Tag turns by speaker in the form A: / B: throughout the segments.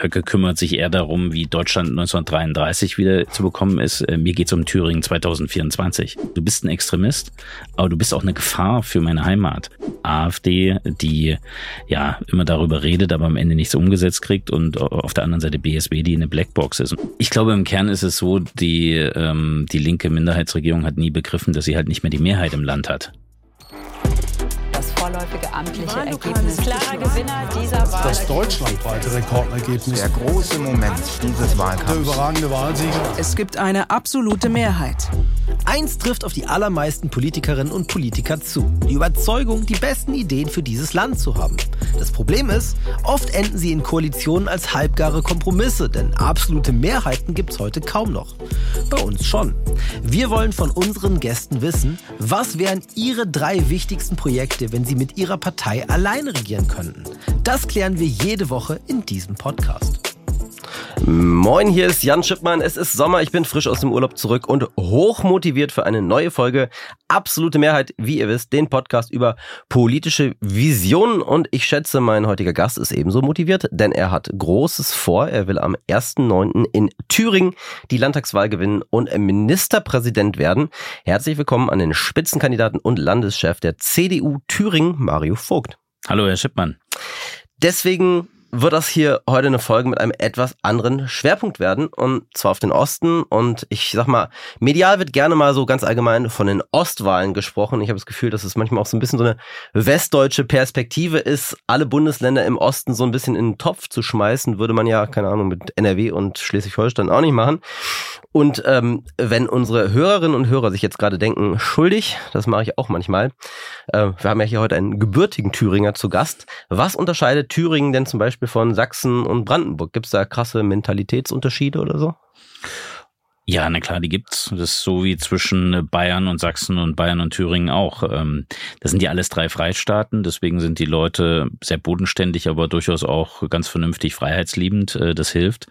A: Höcke kümmert sich eher darum, wie Deutschland 1933 wieder zu bekommen ist. Mir geht's um Thüringen 2024. Du bist ein Extremist, aber du bist auch eine Gefahr für meine Heimat. AfD, die ja immer darüber redet, aber am Ende nichts umgesetzt kriegt, und auf der anderen Seite BSW, die eine Blackbox ist. Ich glaube, im Kern ist es so, die linke Minderheitsregierung hat nie begriffen, dass sie halt nicht mehr die Mehrheit im Land hat.
B: Das vorläufige amtliche Ergebnis. Klarer Gewinner dieser Wahl.
C: Das deutschlandweite Rekordergebnis.
D: Der große Moment dieses Wahlkampfs.
C: Der überragende Wahlsieger.
E: Es gibt eine absolute Mehrheit.
F: Eins trifft auf die allermeisten Politikerinnen und Politiker zu: die Überzeugung, die besten Ideen für dieses Land zu haben. Das Problem ist, oft enden sie in Koalitionen als halbgare Kompromisse, denn absolute Mehrheiten gibt's heute kaum noch. Bei uns schon. Wir wollen von unseren Gästen wissen, was wären ihre 3 wichtigsten Projekte, wenn sie mit ihrer Partei alleine regieren könnten. Das klären wir jede Woche in diesem Podcast.
G: Moin, hier ist Jan Schippmann. Es ist Sommer, ich bin frisch aus dem Urlaub zurück und hochmotiviert für eine neue Folge Absolute Mehrheit, wie ihr wisst, den Podcast über politische Visionen. Und ich schätze, mein heutiger Gast ist ebenso motiviert, denn er hat Großes vor. Er will am 1.9. in Thüringen die Landtagswahl gewinnen und Ministerpräsident werden. Herzlich willkommen an den Spitzenkandidaten und Landeschef der CDU Thüringen, Mario Vogt.
A: Hallo, Herr Schippmann.
G: Deswegen wird das hier heute eine Folge mit einem etwas anderen Schwerpunkt werden, und zwar auf den Osten. Und ich sag mal, medial wird gerne mal so ganz allgemein von den Ostwahlen gesprochen. Ich habe das Gefühl, dass es manchmal auch so ein bisschen so eine westdeutsche Perspektive ist, alle Bundesländer im Osten so ein bisschen in den Topf zu schmeißen, würde man ja, keine Ahnung, mit NRW und Schleswig-Holstein auch nicht machen. Und wenn unsere Hörerinnen und Hörer sich jetzt gerade denken, schuldig, das mache ich auch manchmal, wir haben ja hier heute einen gebürtigen Thüringer zu Gast. Was unterscheidet Thüringen denn zum Beispiel von Sachsen und Brandenburg? Gibt es da krasse Mentalitätsunterschiede oder so?
A: Ja, na klar, die gibt's. Das ist so wie zwischen Bayern und Sachsen und Bayern und Thüringen auch. Das sind ja alles 3 Freistaaten, deswegen sind die Leute sehr bodenständig, aber durchaus auch ganz vernünftig freiheitsliebend. Das hilft.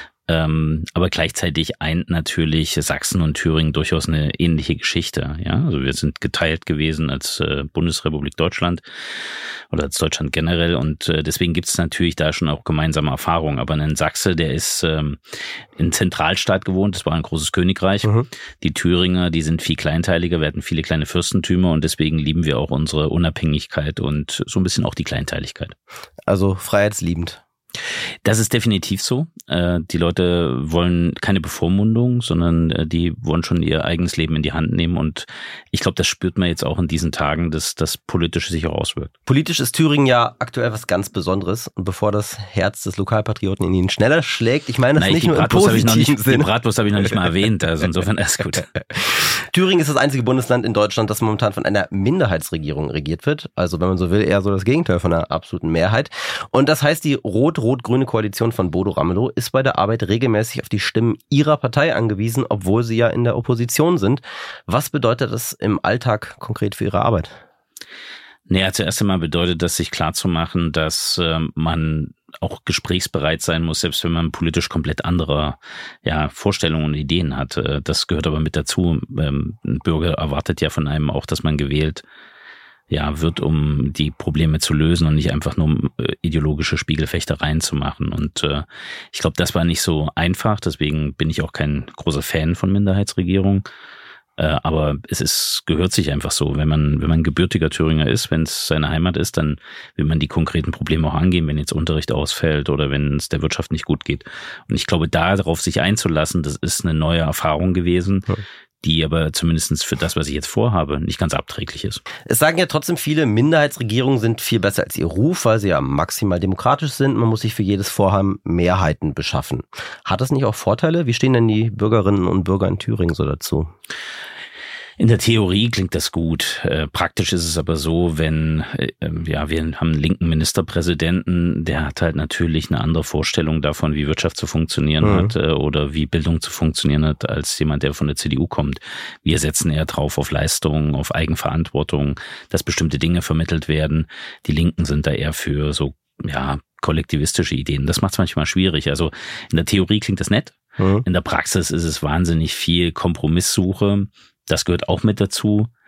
A: Aber gleichzeitig eint natürlich Sachsen und Thüringen durchaus eine ähnliche Geschichte. Ja, also wir sind geteilt gewesen als Bundesrepublik Deutschland oder als Deutschland generell, und deswegen gibt es natürlich da schon auch gemeinsame Erfahrungen. Aber ein Sachse, der ist in Zentralstaat gewohnt, das war ein großes Königreich. Mhm. Die Thüringer, die sind viel kleinteiliger, wir hatten viele kleine Fürstentümer, und deswegen lieben wir auch unsere Unabhängigkeit und so ein bisschen auch die Kleinteiligkeit.
G: Also freiheitsliebend.
A: Das ist definitiv so. Die Leute wollen keine Bevormundung, sondern die wollen schon ihr eigenes Leben in die Hand nehmen. Und ich glaube, das spürt man jetzt auch in diesen Tagen, dass das Politische sich auch auswirkt.
G: Politisch ist Thüringen ja aktuell was ganz Besonderes. Und bevor das Herz des Lokalpatrioten in ihnen schneller schlägt, ich meine das nicht nur im positiven Sinne.
A: Die Bratwurst habe ich noch nicht mal erwähnt, also insofern ist gut.
G: Thüringen ist das einzige Bundesland in Deutschland, das momentan von einer Minderheitsregierung regiert wird. Also wenn man so will, eher so das Gegenteil von einer absoluten Mehrheit. Und das heißt, die rot-rot-grüne Koalition von Bodo Ramelow ist bei der Arbeit regelmäßig auf die Stimmen ihrer Partei angewiesen, obwohl sie ja in der Opposition sind. Was bedeutet das im Alltag konkret für Ihre Arbeit?
A: Naja, zuerst einmal bedeutet das, sich klarzumachen, dass man auch gesprächsbereit sein muss, selbst wenn man politisch komplett andere Vorstellungen und Ideen hat. Das gehört aber mit dazu. Ein Bürger erwartet ja von einem auch, dass man gewählt wird, um die Probleme zu lösen und nicht einfach nur um ideologische Spiegelfechtereien zu machen. Und ich glaube, das war nicht so einfach. Deswegen bin ich auch kein großer Fan von Minderheitsregierungen. Aber gehört sich einfach so. Wenn man gebürtiger Thüringer ist, wenn es seine Heimat ist, dann will man die konkreten Probleme auch angehen, wenn jetzt Unterricht ausfällt oder wenn es der Wirtschaft nicht gut geht. Und ich glaube, darauf sich einzulassen, das ist eine neue Erfahrung gewesen, die aber zumindest für das, was ich jetzt vorhabe, nicht ganz abträglich ist.
G: Es sagen ja trotzdem viele, Minderheitsregierungen sind viel besser als ihr Ruf, weil sie ja maximal demokratisch sind. Man muss sich für jedes Vorhaben Mehrheiten beschaffen. Hat das nicht auch Vorteile? Wie stehen denn die Bürgerinnen und Bürger in Thüringen so dazu?
A: In der Theorie klingt das gut. Praktisch ist es aber so, wir haben einen linken Ministerpräsidenten, der hat halt natürlich eine andere Vorstellung davon, wie Wirtschaft zu funktionieren hat oder wie Bildung zu funktionieren hat, als jemand, der von der CDU kommt. Wir setzen eher drauf auf Leistung, auf Eigenverantwortung, dass bestimmte Dinge vermittelt werden. Die Linken sind da eher für so, kollektivistische Ideen. Das macht es manchmal schwierig. Also in der Theorie klingt das nett. In der Praxis ist es wahnsinnig viel Kompromisssuche. Das gehört auch mit dazu.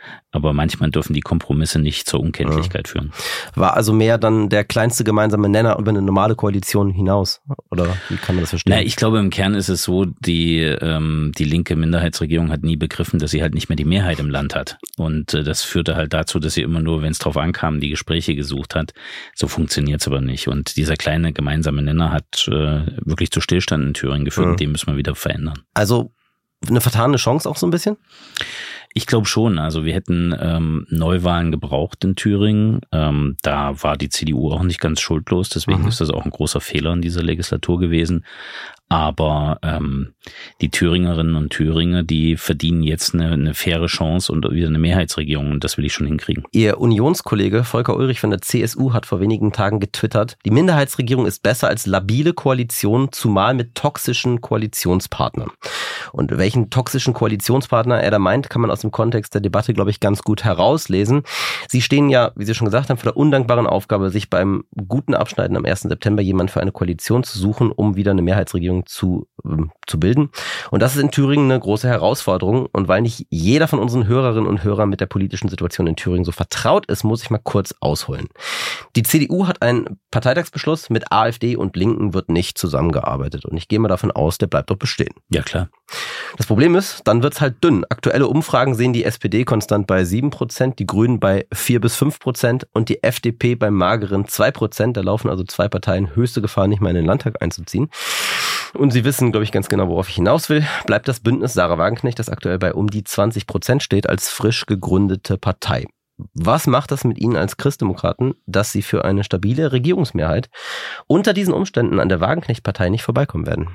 A: Aber manchmal dürfen die Kompromisse nicht zur Unkenntlichkeit führen.
G: War also mehr dann der kleinste gemeinsame Nenner über eine normale Koalition hinaus? Oder wie kann man das verstehen?
A: Na, ich glaube, im Kern ist es so, die linke Minderheitsregierung hat nie begriffen, dass sie halt nicht mehr die Mehrheit im Land hat. Und das führte halt dazu, dass sie immer nur, wenn es drauf ankam, die Gespräche gesucht hat. So funktioniert es aber nicht. Und dieser kleine gemeinsame Nenner hat wirklich zu Stillstand in Thüringen geführt und den müssen wir wieder verändern.
G: Also eine vertane Chance auch so ein bisschen?
A: Ich glaube schon. Also wir hätten Neuwahlen gebraucht in Thüringen. Da war die CDU auch nicht ganz schuldlos. Deswegen ist das auch ein großer Fehler in dieser Legislatur gewesen. Aber die Thüringerinnen und Thüringer, die verdienen jetzt eine faire Chance und wieder eine Mehrheitsregierung. Und das will ich schon hinkriegen. Ihr
G: Unionskollege Volker Ulrich von der CSU hat vor wenigen Tagen getwittert, die Minderheitsregierung ist besser als labile Koalition, zumal mit toxischen Koalitionspartnern. Und welchen toxischen Koalitionspartner er da meint, kann man aus dem Kontext der Debatte, glaube ich, ganz gut herauslesen. Sie stehen ja, wie Sie schon gesagt haben, vor der undankbaren Aufgabe, sich beim guten Abschneiden am 1. September jemand für eine Koalition zu suchen, um wieder eine Mehrheitsregierung zu bilden. Und das ist in Thüringen eine große Herausforderung. Und weil nicht jeder von unseren Hörerinnen und Hörern mit der politischen Situation in Thüringen so vertraut ist, muss ich mal kurz ausholen. Die CDU hat einen Parteitagsbeschluss, mit AfD und Linken wird nicht zusammengearbeitet. Und ich gehe mal davon aus, der bleibt doch bestehen.
A: Ja, klar.
G: Das Problem ist, dann wird's halt dünn. Aktuelle Umfragen sehen die SPD konstant bei 7%, die Grünen bei 4-5% und die FDP bei mageren 2%. Da laufen also zwei Parteien höchste Gefahr, nicht mehr in den Landtag einzuziehen. Und Sie wissen, glaube ich, ganz genau, worauf ich hinaus will. Bleibt das Bündnis Sarah Wagenknecht, das aktuell bei um die 20% steht, als frisch gegründete Partei. Was macht das mit Ihnen als Christdemokraten, dass Sie für eine stabile Regierungsmehrheit unter diesen Umständen an der Wagenknecht-Partei nicht vorbeikommen werden?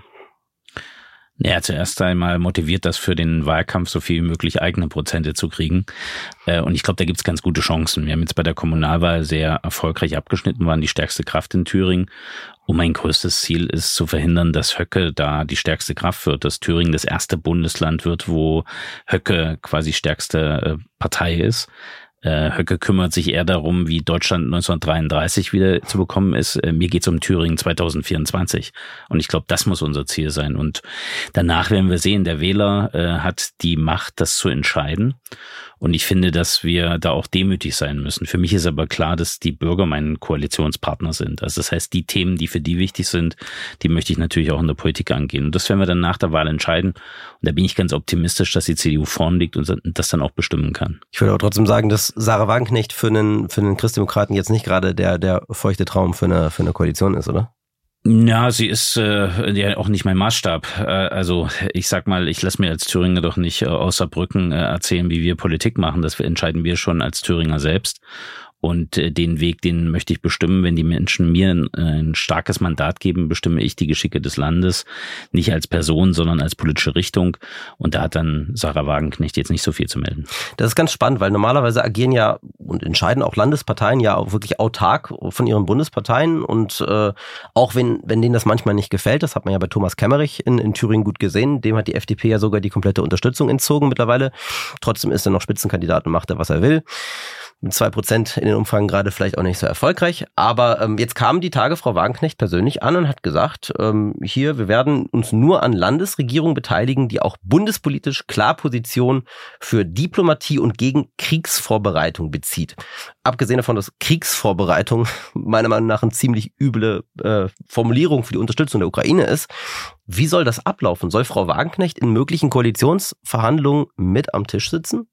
A: Ja, zuerst einmal motiviert das für den Wahlkampf, so viel wie möglich eigene Prozente zu kriegen. Und ich glaube, da gibt's ganz gute Chancen. Wir haben jetzt bei der Kommunalwahl sehr erfolgreich abgeschnitten, waren die stärkste Kraft in Thüringen. Und mein größtes Ziel ist zu verhindern, dass Höcke da die stärkste Kraft wird, dass Thüringen das erste Bundesland wird, wo Höcke quasi stärkste Partei ist. Höcke kümmert sich eher darum, wie Deutschland 1933 wieder zu bekommen ist. Mir geht's um Thüringen 2024. Und ich glaube, das muss unser Ziel sein. Und danach werden wir sehen, der Wähler hat die Macht, das zu entscheiden. Und ich finde, dass wir da auch demütig sein müssen. Für mich ist aber klar, dass die Bürger mein Koalitionspartner sind. Also das heißt, die Themen, die für die wichtig sind, die möchte ich natürlich auch in der Politik angehen. Und das werden wir dann nach der Wahl entscheiden. Und da bin ich ganz optimistisch, dass die CDU vorn liegt und das dann auch bestimmen kann.
G: Ich würde aber trotzdem sagen, dass Sarah Wagenknecht für einen Christdemokraten jetzt nicht gerade der feuchte Traum für eine Koalition ist, oder?
A: Ja, sie ist ja auch nicht mein Maßstab. Also ich sag mal, ich lasse mir als Thüringer doch nicht aus Saarbrücken erzählen, wie wir Politik machen. Das entscheiden wir schon als Thüringer selbst. Und den Weg, den möchte ich bestimmen. Wenn die Menschen mir ein starkes Mandat geben, bestimme ich die Geschicke des Landes. Nicht als Person, sondern als politische Richtung. Und da hat dann Sarah Wagenknecht jetzt nicht so viel zu melden.
G: Das ist ganz spannend, weil normalerweise agieren ja und entscheiden auch Landesparteien ja auch wirklich autark von ihren Bundesparteien. Und auch wenn denen das manchmal nicht gefällt, das hat man ja bei Thomas Kemmerich in Thüringen gut gesehen, dem hat die FDP ja sogar die komplette Unterstützung entzogen mittlerweile. Trotzdem ist er noch Spitzenkandidat und macht er, was er will. Mit 2% in den Umfragen gerade vielleicht auch nicht so erfolgreich. Aber jetzt kam die Tage Frau Wagenknecht persönlich an und hat gesagt, hier, wir werden uns nur an Landesregierungen beteiligen, die auch bundespolitisch klar Position für Diplomatie und gegen Kriegsvorbereitung bezieht. Abgesehen davon, dass Kriegsvorbereitung meiner Meinung nach eine ziemlich üble Formulierung für die Unterstützung der Ukraine ist. Wie soll das ablaufen? Soll Frau Wagenknecht in möglichen Koalitionsverhandlungen mit am Tisch sitzen?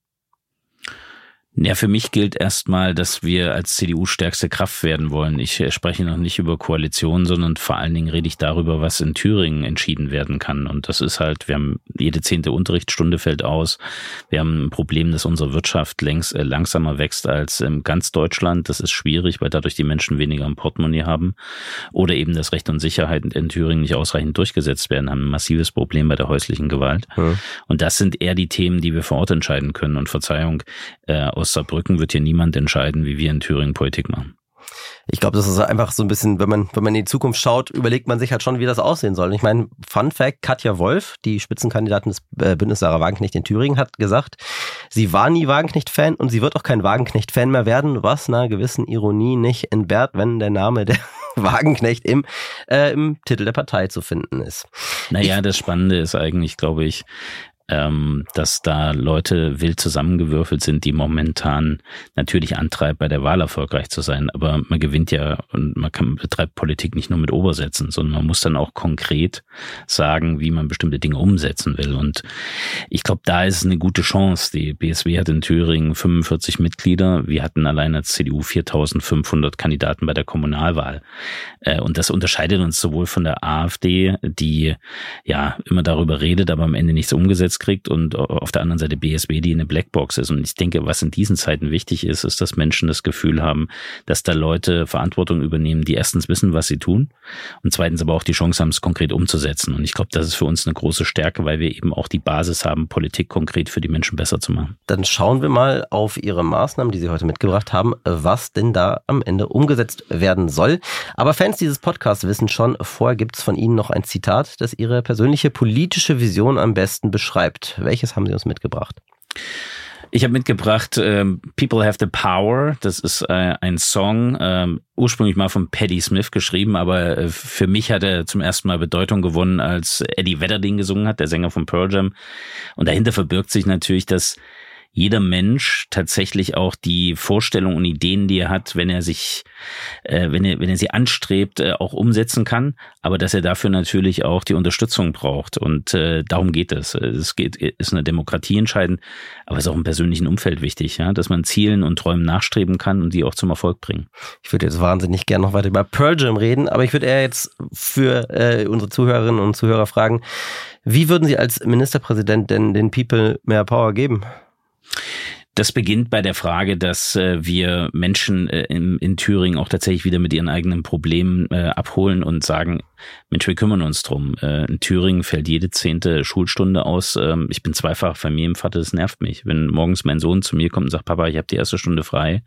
A: Ja, für mich gilt erstmal, dass wir als CDU stärkste Kraft werden wollen. Ich spreche noch nicht über Koalition, sondern vor allen Dingen rede ich darüber, was in Thüringen entschieden werden kann. Und das ist halt, wir haben jede 10. Unterrichtsstunde fällt aus. Wir haben ein Problem, dass unsere Wirtschaft langsamer wächst als in ganz Deutschland. Das ist schwierig, weil dadurch die Menschen weniger im Portemonnaie haben. Oder eben das Recht und Sicherheit in Thüringen nicht ausreichend durchgesetzt werden, haben ein massives Problem bei der häuslichen Gewalt. Und das sind eher die Themen, die wir vor Ort entscheiden können. Und Verzeihung, aus Saarbrücken wird hier niemand entscheiden, wie wir in Thüringen Politik machen.
G: Ich glaube, das ist einfach so ein bisschen, wenn man in die Zukunft schaut, überlegt man sich halt schon, wie das aussehen soll. Ich meine, Fun Fact, Katja Wolf, die Spitzenkandidatin des Bündnis Sarah Wagenknecht in Thüringen, hat gesagt, sie war nie Wagenknecht-Fan und sie wird auch kein Wagenknecht-Fan mehr werden, was einer gewissen Ironie nicht entbehrt, wenn der Name der Wagenknecht im Titel der Partei zu finden ist.
A: Naja, das Spannende ist eigentlich, glaube ich, dass da Leute wild zusammengewürfelt sind, die momentan natürlich antreibt, bei der Wahl erfolgreich zu sein. Aber man gewinnt ja und betreibt Politik nicht nur mit Obersätzen, sondern man muss dann auch konkret sagen, wie man bestimmte Dinge umsetzen will. Und ich glaube, da ist eine gute Chance. Die BSW hat in Thüringen 45 Mitglieder. Wir hatten allein als CDU 4.500 Kandidaten bei der Kommunalwahl. Und das unterscheidet uns sowohl von der AfD, die ja immer darüber redet, aber am Ende nichts umgesetzt kriegt, und auf der anderen Seite BSW, die eine Blackbox ist. Und ich denke, was in diesen Zeiten wichtig ist, ist, dass Menschen das Gefühl haben, dass da Leute Verantwortung übernehmen, die erstens wissen, was sie tun, und zweitens aber auch die Chance haben, es konkret umzusetzen. Und ich glaube, das ist für uns eine große Stärke, weil wir eben auch die Basis haben, Politik konkret für die Menschen besser zu machen.
G: Dann schauen wir mal auf Ihre Maßnahmen, die Sie heute mitgebracht haben, was denn da am Ende umgesetzt werden soll. Aber Fans dieses Podcasts wissen schon, vorher gibt es von Ihnen noch ein Zitat, das Ihre persönliche politische Vision am besten beschreibt. Welches haben Sie uns mitgebracht?
A: Ich habe mitgebracht People Have the Power. Das ist ein Song, ursprünglich mal von Patti Smith geschrieben, aber für mich hat er zum ersten Mal Bedeutung gewonnen, als Eddie Vedder den gesungen hat, der Sänger von Pearl Jam. Und dahinter verbirgt sich natürlich, dass jeder Mensch tatsächlich auch die Vorstellungen und Ideen, die er hat, wenn er sich, wenn er sie anstrebt, auch umsetzen kann, aber dass er dafür natürlich auch die Unterstützung braucht. Und darum geht es. Ist eine Demokratie entscheidend, aber es ist auch im persönlichen Umfeld wichtig, ja, dass man Zielen und Träumen nachstreben kann und die auch zum Erfolg bringen. Ich würde jetzt wahnsinnig gerne noch weiter über Pearl Jam reden, aber ich würde eher jetzt für unsere Zuhörerinnen und Zuhörer fragen, wie würden Sie als Ministerpräsident denn den People mehr Power geben? Das beginnt bei der Frage, dass wir Menschen in Thüringen auch tatsächlich wieder mit ihren eigenen Problemen abholen und sagen, Mensch, wir kümmern uns drum. In Thüringen fällt jede 10. Schulstunde aus. Ich bin zweifach Familienvater, das nervt mich. Wenn morgens mein Sohn zu mir kommt und sagt, Papa, ich habe die erste Stunde frei,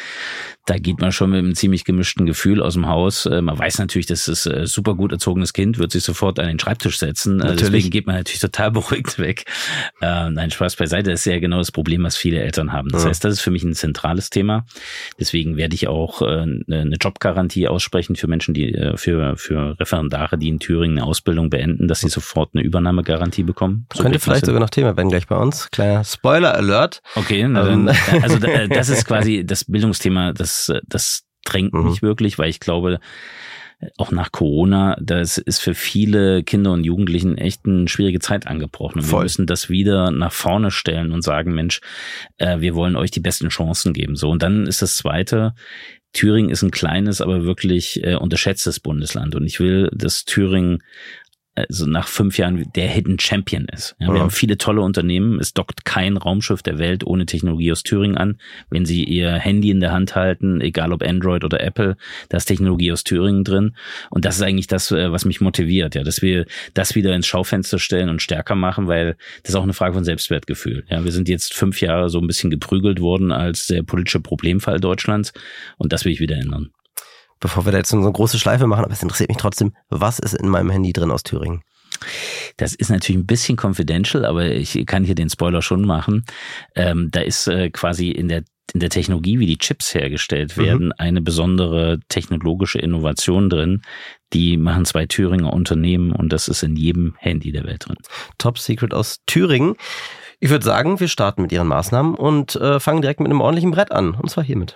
A: da geht man schon mit einem ziemlich gemischten Gefühl aus dem Haus. Man weiß natürlich, das ist ein super gut erzogenes Kind, wird sich sofort an den Schreibtisch setzen. Deswegen geht man natürlich total beruhigt weg. Nein, Spaß beiseite. Das ist ja genau das Problem, was viele Eltern haben. Das heißt, das ist für mich ein zentrales Thema. Deswegen werde ich auch eine Jobgarantie aussprechen für Menschen, die für Referendare, die in Thüringen eine Ausbildung beenden, dass sie sofort eine Übernahmegarantie bekommen. So
G: könnte vielleicht sogar noch Thema werden gleich bei uns. Kleiner Spoiler-Alert.
A: Okay, also das ist quasi das Bildungsthema, das drängt mich wirklich, weil ich glaube, auch nach Corona, das ist für viele Kinder und Jugendlichen echt eine schwierige Zeit angebrochen. Und wir müssen das wieder nach vorne stellen und sagen, Mensch, wir wollen euch die besten Chancen geben. So, und dann ist das Zweite, Thüringen ist ein kleines, aber wirklich unterschätztes Bundesland. Und ich will, dass Thüringen also nach 5 Jahren der Hidden Champion ist. Ja, wir haben viele tolle Unternehmen. Es dockt kein Raumschiff der Welt ohne Technologie aus Thüringen an. Wenn Sie Ihr Handy in der Hand halten, egal ob Android oder Apple, da ist Technologie aus Thüringen drin. Und das ist eigentlich das, was mich motiviert, ja, dass wir das wieder ins Schaufenster stellen und stärker machen, weil das ist auch eine Frage von Selbstwertgefühl. Ja, wir sind jetzt 5 Jahre so ein bisschen geprügelt worden als der politische Problemfall Deutschlands, und das will ich wieder ändern.
G: Bevor wir da jetzt so eine große Schleife machen, aber es interessiert mich trotzdem, was ist in meinem Handy drin aus Thüringen?
A: Das ist natürlich ein bisschen confidential, aber ich kann hier den Spoiler schon machen. Da ist quasi in der Technologie, wie die Chips hergestellt werden, eine besondere technologische Innovation drin. Die machen 2 Thüringer Unternehmen, und das ist in jedem Handy der Welt drin.
G: Top Secret aus Thüringen. Ich würde sagen, wir starten mit Ihren Maßnahmen und fangen direkt mit einem ordentlichen Brett an, und zwar hiermit.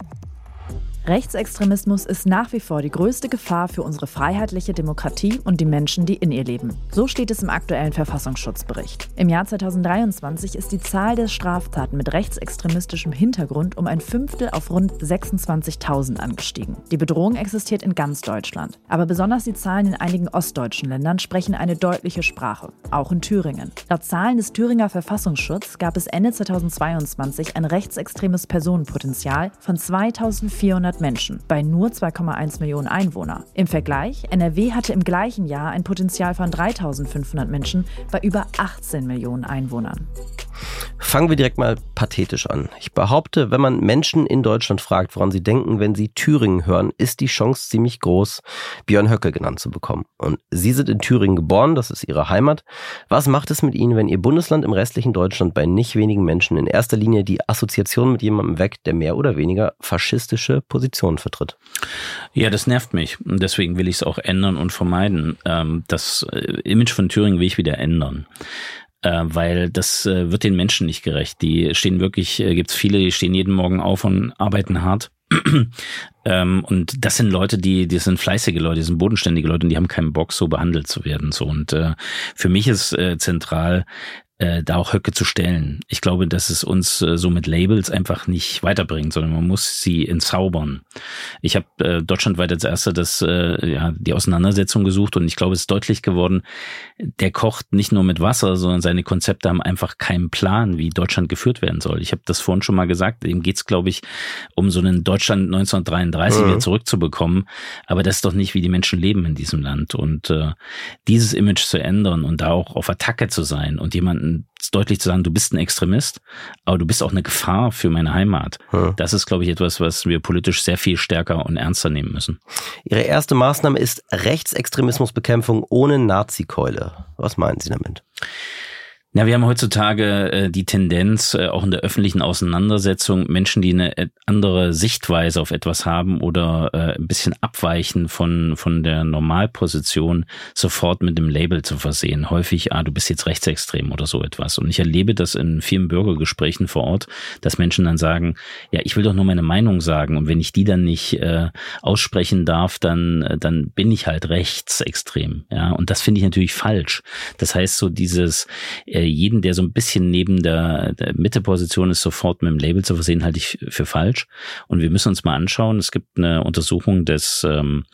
H: Rechtsextremismus ist nach wie vor die größte Gefahr für unsere freiheitliche Demokratie und die Menschen, die in ihr leben. So steht es im aktuellen Verfassungsschutzbericht. Im Jahr 2023 ist die Zahl der Straftaten mit rechtsextremistischem Hintergrund um 1/5 auf rund 26.000 angestiegen. Die Bedrohung existiert in ganz Deutschland. Aber besonders die Zahlen in einigen ostdeutschen Ländern sprechen eine deutliche Sprache, auch in Thüringen. Laut Zahlen des Thüringer Verfassungsschutzes gab es Ende 2022 ein rechtsextremes Personenpotenzial von 2.400 Menschen bei nur 2,1 Millionen Einwohner. Im Vergleich, NRW hatte im gleichen Jahr ein Potenzial von 3.500 Menschen bei über 18 Millionen Einwohnern.
G: Fangen wir direkt mal pathetisch an. Ich behaupte, wenn man Menschen in Deutschland fragt, woran sie denken, wenn sie Thüringen hören, ist die Chance ziemlich groß, Björn Höcke genannt zu bekommen. Und Sie sind in Thüringen geboren, das ist Ihre Heimat. Was macht es mit Ihnen, wenn Ihr Bundesland im restlichen Deutschland bei nicht wenigen Menschen in erster Linie die Assoziation mit jemandem weckt, der mehr oder weniger faschistische Positionen vertritt?
A: Ja, das nervt mich. Und deswegen will ich es auch ändern und vermeiden. Das Image von Thüringen will ich wieder ändern. weil das wird den Menschen nicht gerecht. Die stehen wirklich, gibt's viele, die stehen jeden Morgen auf und arbeiten hart. Und das sind Leute, die sind fleißige Leute, die sind bodenständige Leute und die haben keinen Bock, so behandelt zu werden. So. Und für mich ist zentral, da auch Höcke zu stellen. Ich glaube, dass es uns so mit Labels einfach nicht weiterbringt, sondern man muss sie entzaubern. Ich habe deutschlandweit als Erster die Auseinandersetzung gesucht und ich glaube, es ist deutlich geworden, der kocht nicht nur mit Wasser, sondern seine Konzepte haben einfach keinen Plan, wie Deutschland geführt werden soll. Ich habe das vorhin schon mal gesagt, ihm geht's, glaube ich, um so einen Deutschland 1933 wieder zurückzubekommen, aber das ist doch nicht, wie die Menschen leben in diesem Land. Und dieses Image zu ändern und da auch auf Attacke zu sein und jemanden deutlich zu sagen, du bist ein Extremist, aber du bist auch eine Gefahr für meine Heimat. Das ist, glaube ich, etwas, was wir politisch sehr viel stärker und ernster nehmen müssen.
G: Ihre erste Maßnahme ist Rechtsextremismusbekämpfung ohne Nazikeule. Was meinen Sie damit?
A: Ja, wir haben heutzutage die Tendenz, auch in der öffentlichen Auseinandersetzung, Menschen, die eine andere Sichtweise auf etwas haben oder ein bisschen abweichen von der Normalposition, sofort mit dem Label zu versehen. Häufig, du bist jetzt rechtsextrem oder so etwas. Und ich erlebe das in vielen Bürgergesprächen vor Ort, dass Menschen dann sagen, ja, ich will doch nur meine Meinung sagen und wenn ich die dann nicht aussprechen darf, dann bin ich halt rechtsextrem. Ja, und das finde ich natürlich falsch. Das heißt, so dieses jeden, der so ein bisschen neben der Mitteposition ist, sofort mit dem Label zu versehen, halte ich für falsch. Und wir müssen uns mal anschauen, es gibt eine Untersuchung von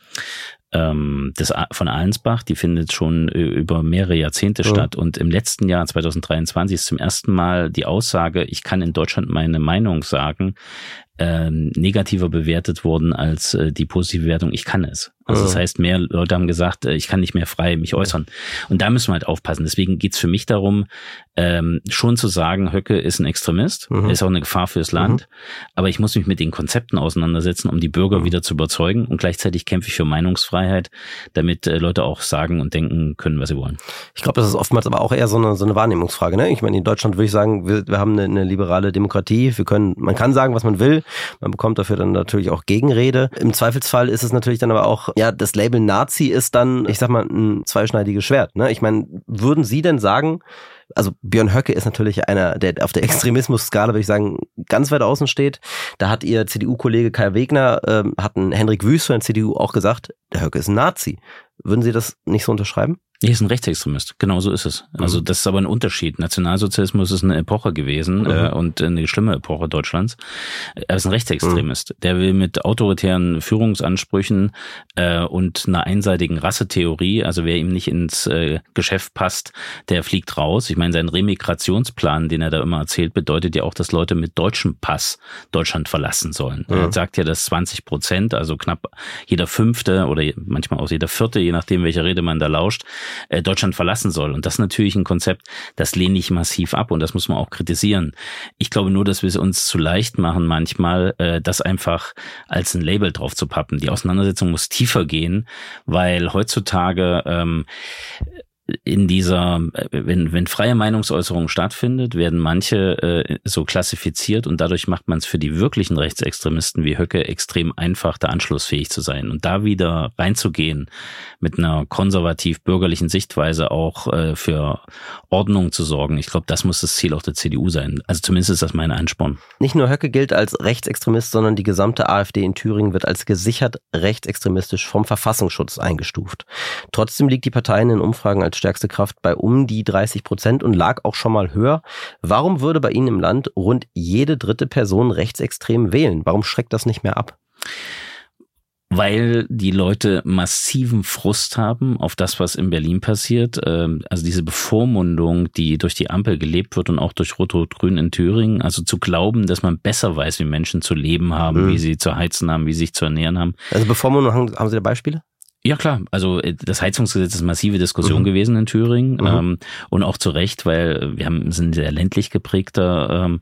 A: Allensbach, die findet schon über mehrere Jahrzehnte statt. Und im letzten Jahr, 2023, ist zum ersten Mal die Aussage, ich kann in Deutschland meine Meinung sagen, negativer bewertet worden als die positive Bewertung, ich kann es. Also das heißt, mehr Leute haben gesagt, ich kann nicht mehr frei mich äußern. Und da müssen wir halt aufpassen. Deswegen geht's für mich darum, schon zu sagen, Höcke ist ein Extremist, er ist auch eine Gefahr fürs Land, aber ich muss mich mit den Konzepten auseinandersetzen, um die Bürger wieder zu überzeugen und gleichzeitig kämpfe ich für Meinungsfreiheit, damit Leute auch sagen und denken können, was sie wollen. Ich glaube, das ist oftmals aber auch eher so eine Wahrnehmungsfrage. Ne? Ich meine, in Deutschland würde ich sagen, wir haben eine liberale Demokratie, man kann sagen, was man will, man bekommt dafür dann natürlich auch Gegenrede. Im Zweifelsfall ist es natürlich dann aber auch, ja, das Label Nazi ist dann, ich sag mal, ein zweischneidiges Schwert. Ne? Ich meine, würden Sie denn sagen, also Björn Höcke ist natürlich einer, der auf der Extremismus-Skala, würde ich sagen, ganz weit außen steht. Da hat Ihr CDU-Kollege Kai Wegner, hat Henrik Wüst von der CDU auch gesagt, der Höcke ist ein Nazi. Würden Sie das nicht so unterschreiben? Nee, ist ein Rechtsextremist. Genau so ist es. Also das ist aber ein Unterschied. Nationalsozialismus ist eine Epoche gewesen und eine schlimme Epoche Deutschlands. Er ist ein Rechtsextremist. Der will mit autoritären Führungsansprüchen und einer einseitigen Rassetheorie, also wer ihm nicht ins Geschäft passt, der fliegt raus. Ich meine, sein Remigrationsplan, den er da immer erzählt, bedeutet ja auch, dass Leute mit deutschem Pass Deutschland verlassen sollen. Er sagt ja, dass 20%, also knapp jeder Fünfte oder manchmal auch jeder Vierte, je nachdem, welche Rede man da lauscht, Deutschland verlassen soll. Und das ist natürlich ein Konzept, das lehne ich massiv ab und das muss man auch kritisieren. Ich glaube nur, dass wir es uns zu leicht machen, manchmal das einfach als ein Label drauf zu pappen. Die Auseinandersetzung muss tiefer gehen, weil heutzutage in dieser, wenn freie Meinungsäußerung stattfindet, werden manche so klassifiziert und dadurch macht man es für die wirklichen Rechtsextremisten wie Höcke extrem einfach, da anschlussfähig zu sein. Und da wieder reinzugehen mit einer konservativ-bürgerlichen Sichtweise auch für Ordnung zu sorgen, ich glaube, das muss das Ziel auch der CDU sein. Also zumindest ist das mein Ansporn. Nicht nur Höcke gilt als Rechtsextremist, sondern die gesamte AfD in Thüringen wird als gesichert rechtsextremistisch vom Verfassungsschutz eingestuft. Trotzdem liegt die Partei in den Umfragen als stärkste Kraft bei um die 30% und lag auch schon mal höher. Warum würde bei Ihnen im Land rund jede dritte Person rechtsextrem wählen? Warum schreckt das nicht mehr ab? Weil die Leute massiven Frust haben auf das, was in Berlin passiert. Also diese Bevormundung, die durch die Ampel gelebt wird und auch durch Rot-Rot-Grün in Thüringen. Also zu glauben, dass man besser weiß, wie Menschen zu leben haben, wie sie zu heizen haben, wie sie sich zu ernähren haben. Also Bevormundung, haben Sie da Beispiele? Ja klar, also das Heizungsgesetz ist eine massive Diskussion gewesen in Thüringen und auch zu Recht, weil sind ein sehr ländlich geprägtes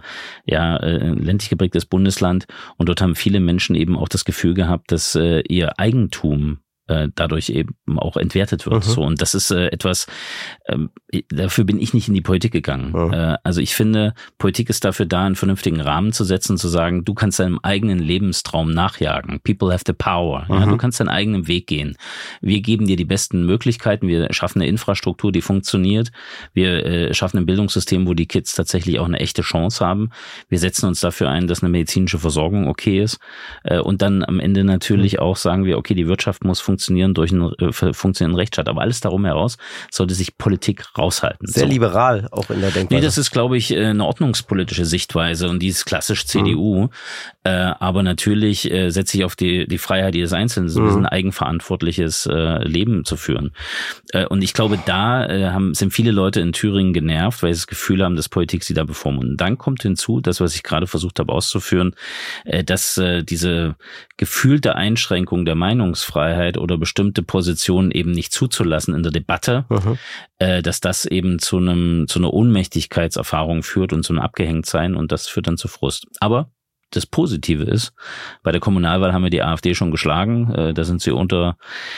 A: Bundesland und dort haben viele Menschen eben auch das Gefühl gehabt, dass ihr Eigentum dadurch eben auch entwertet wird. So, und das ist etwas, dafür bin ich nicht in die Politik gegangen. Also ich finde, Politik ist dafür da, einen vernünftigen Rahmen zu setzen, zu sagen, du kannst deinem eigenen Lebenstraum nachjagen. People have the power. Ja, du kannst deinen eigenen Weg gehen. Wir geben dir die besten Möglichkeiten. Wir schaffen eine Infrastruktur, die funktioniert. Wir schaffen ein Bildungssystem, wo die Kids tatsächlich auch eine echte Chance haben. Wir setzen uns dafür ein, dass eine medizinische Versorgung okay ist. Und dann am Ende natürlich auch sagen wir, okay, die Wirtschaft muss funktionieren durch einen funktionierenden Rechtsstaat. Aber alles darum heraus sollte sich Politik raushalten.
G: Sehr liberal auch in der Denkweise.
A: Nee, das ist, glaube ich, eine ordnungspolitische Sichtweise und die ist klassisch CDU. Aber natürlich setze ich auf die Freiheit jedes Einzelnen, ein eigenverantwortliches Leben zu führen. Und ich glaube, da sind viele Leute in Thüringen genervt, weil sie das Gefühl haben, dass Politik sie da bevormundet. Und dann kommt hinzu, das, was ich gerade versucht habe auszuführen, dass diese gefühlte Einschränkung der Meinungsfreiheit oder bestimmte Positionen eben nicht zuzulassen in der Debatte, dass das eben zu einer Ohnmächtigkeitserfahrung führt und zu einem Abgehängtsein und das führt dann zu Frust. Aber das Positive ist, bei der Kommunalwahl haben wir die AfD schon geschlagen, da sind sie bei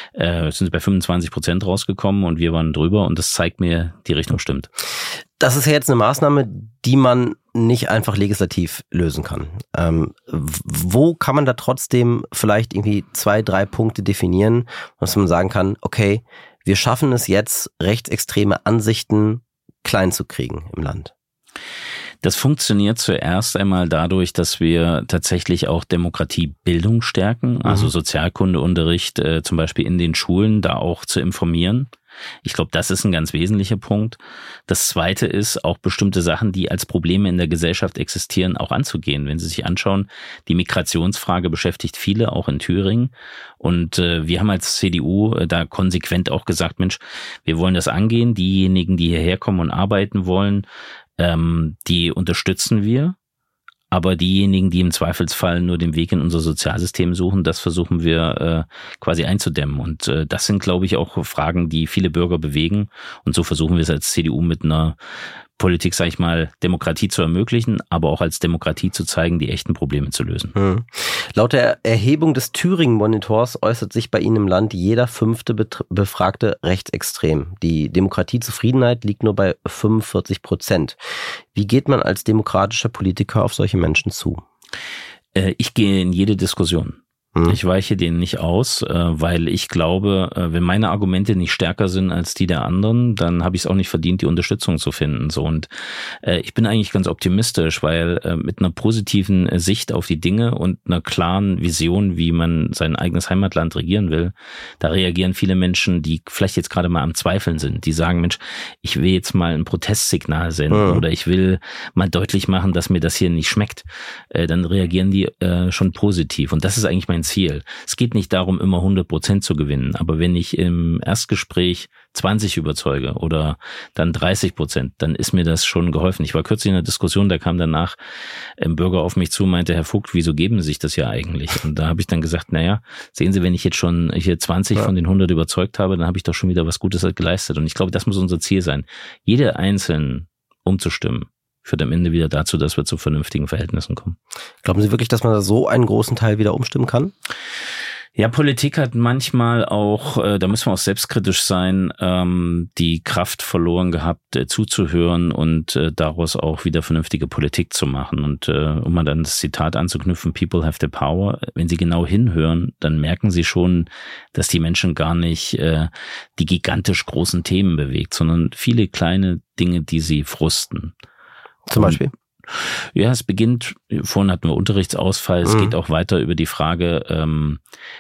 A: 25% rausgekommen und wir waren drüber und das zeigt mir, die Richtung stimmt.
G: Das ist ja jetzt eine Maßnahme, die man nicht einfach legislativ lösen kann. Wo kann man da trotzdem vielleicht irgendwie 2-3 Punkte definieren, dass man sagen kann, okay, wir schaffen es jetzt, rechtsextreme Ansichten klein zu kriegen im Land?
A: Das funktioniert zuerst einmal dadurch, dass wir tatsächlich auch Demokratiebildung stärken, also Sozialkundeunterricht zum Beispiel in den Schulen, da auch zu informieren. Ich glaube, das ist ein ganz wesentlicher Punkt. Das Zweite ist, auch bestimmte Sachen, die als Probleme in der Gesellschaft existieren, auch anzugehen. Wenn Sie sich anschauen, die Migrationsfrage beschäftigt viele, auch in Thüringen. Und wir haben als CDU da konsequent auch gesagt, Mensch, wir wollen das angehen. Diejenigen, die hierher kommen und arbeiten wollen, die unterstützen wir. Aber diejenigen, die im Zweifelsfall nur den Weg in unser Sozialsystem suchen, das versuchen wir quasi einzudämmen. Und das sind, glaube ich, auch Fragen, die viele Bürger bewegen. Und so versuchen wir es als CDU mit einer Politik, sage ich mal, Demokratie zu ermöglichen, aber auch als Demokratie zu zeigen, die echten Probleme zu lösen.
G: Laut der Erhebung des Thüringen-Monitors äußert sich bei Ihnen im Land jeder 5. Befragte rechtsextrem. Die Demokratiezufriedenheit liegt nur bei 45%. Wie geht man als demokratischer Politiker auf solche Menschen zu?
A: Ich gehe in jede Diskussion. Ich weiche denen nicht aus, weil ich glaube, wenn meine Argumente nicht stärker sind als die der anderen, dann habe ich es auch nicht verdient, die Unterstützung zu finden. So, und ich bin eigentlich ganz optimistisch, weil mit einer positiven Sicht auf die Dinge und einer klaren Vision, wie man sein eigenes Heimatland regieren will, da reagieren viele Menschen, die vielleicht jetzt gerade mal am Zweifeln sind. Die sagen, Mensch, ich will jetzt mal ein Protestsignal senden oder ich will mal deutlich machen, dass mir das hier nicht schmeckt. Dann reagieren die schon positiv. Und das ist eigentlich mein Ziel. Es geht nicht darum, immer 100% zu gewinnen, aber wenn ich im Erstgespräch 20 überzeuge oder dann 30%, dann ist mir das schon geholfen. Ich war kürzlich in einer Diskussion, da kam danach ein Bürger auf mich zu und meinte, Herr Vogt, wieso geben Sie sich das ja eigentlich? Und da habe ich dann gesagt, naja, sehen Sie, wenn ich jetzt schon hier 20 von den 100 überzeugt habe, dann habe ich doch schon wieder was Gutes geleistet. Und ich glaube, das muss unser Ziel sein, jede Einzelne umzustimmen. Führt am Ende wieder dazu, dass wir zu vernünftigen Verhältnissen kommen.
G: Glauben Sie wirklich, dass man da so einen großen Teil wieder umstimmen kann?
A: Ja, Politik hat manchmal auch, da müssen wir auch selbstkritisch sein, die Kraft verloren gehabt, zuzuhören und daraus auch wieder vernünftige Politik zu machen. Und um mal dann das Zitat anzuknüpfen, People have the power. Wenn Sie genau hinhören, dann merken Sie schon, dass die Menschen gar nicht die gigantisch großen Themen bewegt, sondern viele kleine Dinge, die sie frusten.
G: Zum Beispiel?
A: Ja, es beginnt, vorhin hatten wir Unterrichtsausfall, es geht auch weiter über die Frage,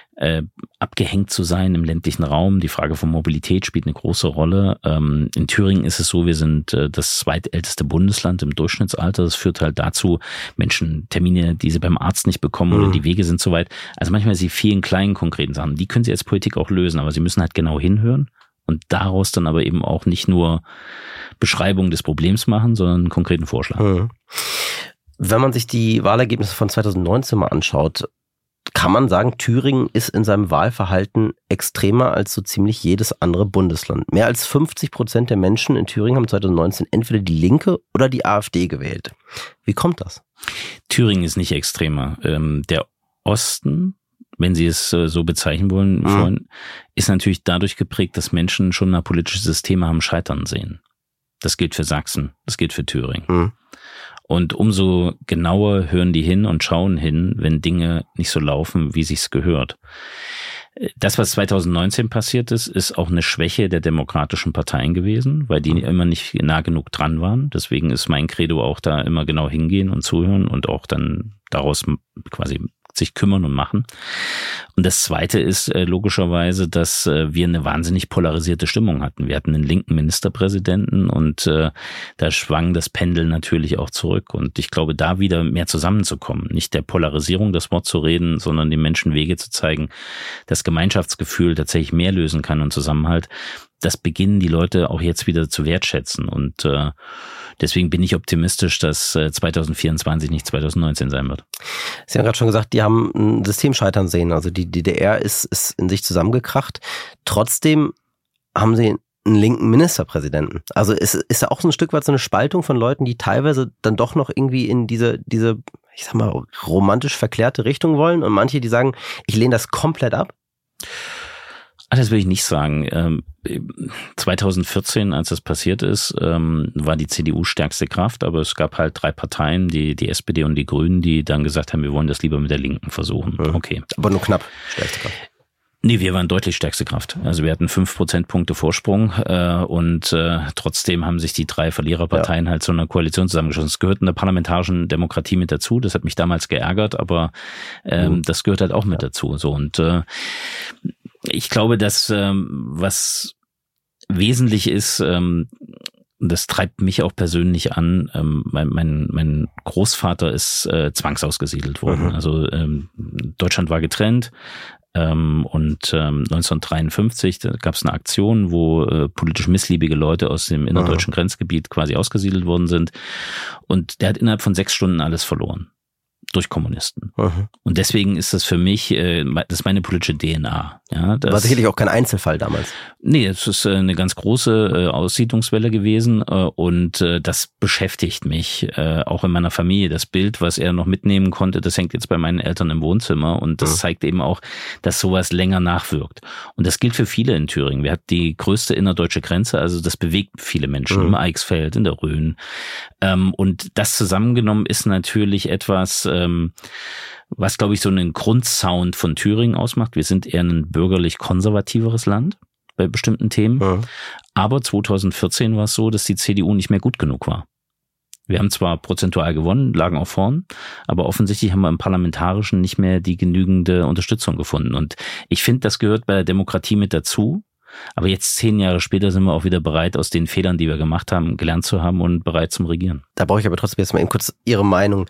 A: abgehängt zu sein im ländlichen Raum. Die Frage von Mobilität spielt eine große Rolle. In Thüringen ist es so, wir sind das zweitälteste Bundesland im Durchschnittsalter. Das führt halt dazu, Menschen Termine, die sie beim Arzt nicht bekommen oder die Wege sind so weit. Also manchmal sind vielen kleinen, konkreten Sachen, die können sie als Politik auch lösen, aber sie müssen halt genau hinhören und daraus dann aber eben auch nicht nur Beschreibung des Problems machen, sondern einen konkreten Vorschlag.
G: Wenn man sich die Wahlergebnisse von 2019 mal anschaut, kann man sagen, Thüringen ist in seinem Wahlverhalten extremer als so ziemlich jedes andere Bundesland. Mehr als 50% der Menschen in Thüringen haben 2019 entweder die Linke oder die AfD gewählt. Wie kommt das?
A: Thüringen ist nicht extremer. Der Osten wenn Sie es so bezeichnen wollen, ist natürlich dadurch geprägt, dass Menschen schon mal politische Systeme haben scheitern sehen. Das gilt für Sachsen, das gilt für Thüringen. Und umso genauer hören die hin und schauen hin, wenn Dinge nicht so laufen, wie sich's gehört. Das, was 2019 passiert ist, ist auch eine Schwäche der demokratischen Parteien gewesen, weil die immer nicht nah genug dran waren. Deswegen ist mein Credo auch da immer genau hingehen und zuhören und auch dann daraus quasi sich kümmern und machen. Und das Zweite ist logischerweise, dass wir eine wahnsinnig polarisierte Stimmung hatten. Wir hatten einen linken Ministerpräsidenten und da schwang das Pendel natürlich auch zurück. Und ich glaube, da wieder mehr zusammenzukommen, nicht der Polarisierung das Wort zu reden, sondern den Menschen Wege zu zeigen, dass Gemeinschaftsgefühl tatsächlich mehr lösen kann und Zusammenhalt, das beginnen die Leute auch jetzt wieder zu wertschätzen. Und deswegen bin ich optimistisch, dass 2024 nicht 2019 sein wird.
G: Sie haben gerade schon gesagt, die haben ein System scheitern sehen. Also die DDR ist in sich zusammengekracht. Trotzdem haben sie einen linken Ministerpräsidenten. Also ist da auch so ein Stück weit so eine Spaltung von Leuten, die teilweise dann doch noch irgendwie in diese ich sag mal, romantisch verklärte Richtung wollen und manche, die sagen, ich lehne das komplett ab?
A: Das will ich nicht sagen. 2014, als das passiert ist, war die CDU stärkste Kraft, aber es gab halt 3 Parteien, die SPD und die Grünen, die dann gesagt haben, wir wollen das lieber mit der Linken versuchen. Okay.
G: Aber nur knapp stärkste Kraft.
A: Nee, wir waren deutlich stärkste Kraft. Also wir hatten 5 Prozentpunkte Vorsprung und trotzdem haben sich die 3 Verliererparteien halt zu einer Koalition zusammengeschlossen. Das gehört in der parlamentarischen Demokratie mit dazu. Das hat mich damals geärgert, aber das gehört halt auch mit dazu. So und ich glaube, dass was wesentlich ist, das treibt mich auch persönlich an. Mein Großvater ist zwangsausgesiedelt worden. Also Deutschland war getrennt. Und 1953 gab es eine Aktion, wo politisch missliebige Leute aus dem innerdeutschen Grenzgebiet quasi ausgesiedelt worden sind. Und der hat innerhalb von 6 Stunden alles verloren. Durch Kommunisten. Und deswegen ist das für mich, das ist meine politische DNA. Ja, das
G: war sicherlich auch kein Einzelfall damals.
A: Nee, es ist eine ganz große Aussiedlungswelle gewesen und das beschäftigt mich, auch in meiner Familie. Das Bild, was er noch mitnehmen konnte, das hängt jetzt bei meinen Eltern im Wohnzimmer und das zeigt eben auch, dass sowas länger nachwirkt. Und das gilt für viele in Thüringen. Wir hatten die größte innerdeutsche Grenze, also das bewegt viele Menschen im Eichsfeld, in der Rhön. Und das zusammengenommen ist natürlich etwas, was, glaube ich, so einen Grundsound von Thüringen ausmacht. Wir sind eher ein bürgerlich konservativeres Land bei bestimmten Themen. Aber 2014 war es so, dass die CDU nicht mehr gut genug war. Wir haben zwar prozentual gewonnen, lagen auch vorn, aber offensichtlich haben wir im Parlamentarischen nicht mehr die genügende Unterstützung gefunden. Und ich finde, das gehört bei der Demokratie mit dazu. Aber jetzt 10 Jahre später sind wir auch wieder bereit, aus den Fehlern, die wir gemacht haben, gelernt zu haben und bereit zum Regieren.
G: Da brauche ich aber trotzdem jetzt mal eben kurz Ihre Meinung.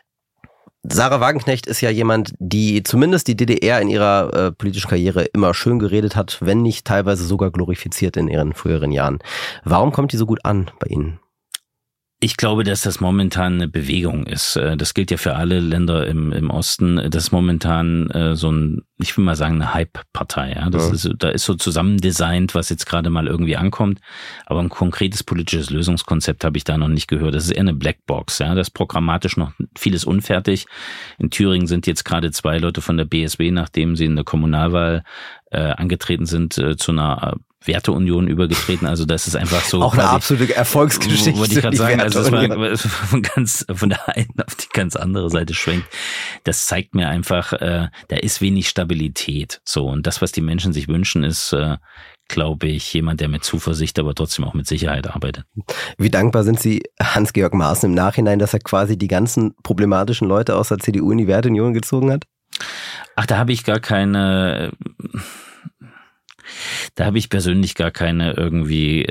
G: Sarah Wagenknecht ist ja jemand, die zumindest die DDR in ihrer politischen Karriere immer schön geredet hat, wenn nicht teilweise sogar glorifiziert in ihren früheren Jahren. Warum kommt die so gut an bei Ihnen?
A: Ich glaube, dass das momentan eine Bewegung ist. Das gilt ja für alle Länder im Osten. Das ist momentan so ein, ich will mal sagen, eine Hype-Partei. Ja? Da ist so zusammendesignt, was jetzt gerade mal irgendwie ankommt. Aber ein konkretes politisches Lösungskonzept habe ich da noch nicht gehört. Das ist eher eine Blackbox. Ja? Das ist programmatisch noch vieles unfertig. In Thüringen sind jetzt gerade 2 Leute von der BSW, nachdem sie in der Kommunalwahl angetreten sind, zu einer Werteunion übergetreten. Also das ist einfach so.
G: Auch eine absolute Erfolgsgeschichte.
A: Wollte ich gerade sagen, also dass man von der einen auf die ganz andere Seite schwenkt. Das zeigt mir einfach, da ist wenig Stabilität. So, und das, was die Menschen sich wünschen, ist, glaube ich, jemand, der mit Zuversicht, aber trotzdem auch mit Sicherheit arbeitet.
G: Wie dankbar sind Sie Hans-Georg Maaßen im Nachhinein, dass er quasi die ganzen problematischen Leute aus der CDU in die Werteunion gezogen hat?
A: Ach, da habe ich persönlich gar keine irgendwie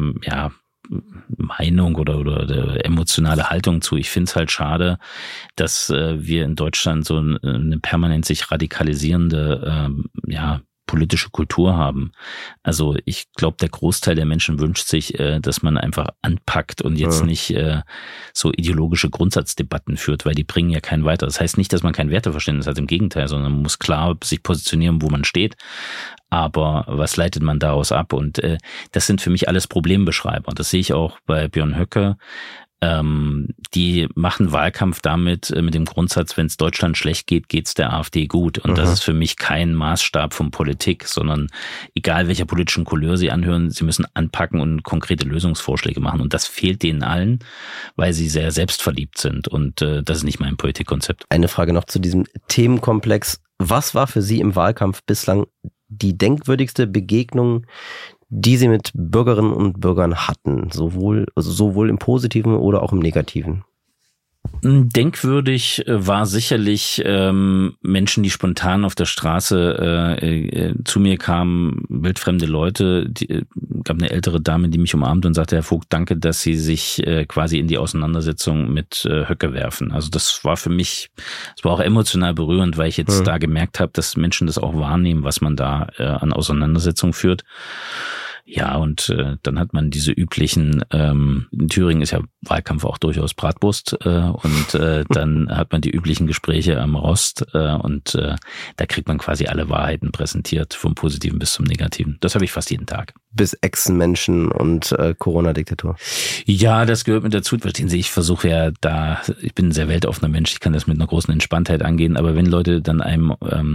A: Meinung oder emotionale Haltung zu. Ich finde es halt schade, dass wir in Deutschland so eine permanent sich radikalisierende politische Kultur haben. Also ich glaube, der Großteil der Menschen wünscht sich, dass man einfach anpackt und jetzt nicht so ideologische Grundsatzdebatten führt, weil die bringen ja keinen weiter. Das heißt nicht, dass man kein Werteverständnis hat, im Gegenteil, sondern man muss klar sich positionieren, wo man steht. Aber was leitet man daraus ab? Und das sind für mich alles Problembeschreiber. Das sehe ich auch bei Björn Höcke. die machen Wahlkampf damit mit dem Grundsatz, wenn es Deutschland schlecht geht, geht's der AfD gut. Und das ist für mich kein Maßstab von Politik, sondern egal welcher politischen Couleur sie anhören, sie müssen anpacken und konkrete Lösungsvorschläge machen. Und das fehlt denen allen, weil sie sehr selbstverliebt sind. Und das ist nicht mein Politikkonzept.
G: Eine Frage noch zu diesem Themenkomplex. Was war für Sie im Wahlkampf bislang die denkwürdigste Begegnung, die Sie mit Bürgerinnen und Bürgern hatten, sowohl im Positiven oder auch im Negativen?
A: Denkwürdig war sicherlich Menschen, die spontan auf der Straße zu mir kamen, wildfremde Leute. Gab eine ältere Dame, die mich umarmte und sagte, Herr Vogt, danke, dass Sie sich quasi in die Auseinandersetzung mit Höcke werfen. Also das war für mich, es war auch emotional berührend, weil ich jetzt da gemerkt habe, dass Menschen das auch wahrnehmen, was man da an Auseinandersetzung führt. Ja, und dann hat man diese üblichen, in Thüringen ist ja Wahlkampf auch durchaus Bratwurst, dann hat man die üblichen Gespräche am Rost und da kriegt man quasi alle Wahrheiten präsentiert, vom Positiven bis zum Negativen. Das habe ich fast jeden Tag.
G: Bis Echsenmenschen und Corona-Diktatur.
A: Ja, das gehört mit dazu. Verstehen Sie, ich versuche ja ich bin ein sehr weltoffener Mensch, ich kann das mit einer großen Entspanntheit angehen, aber wenn Leute dann einem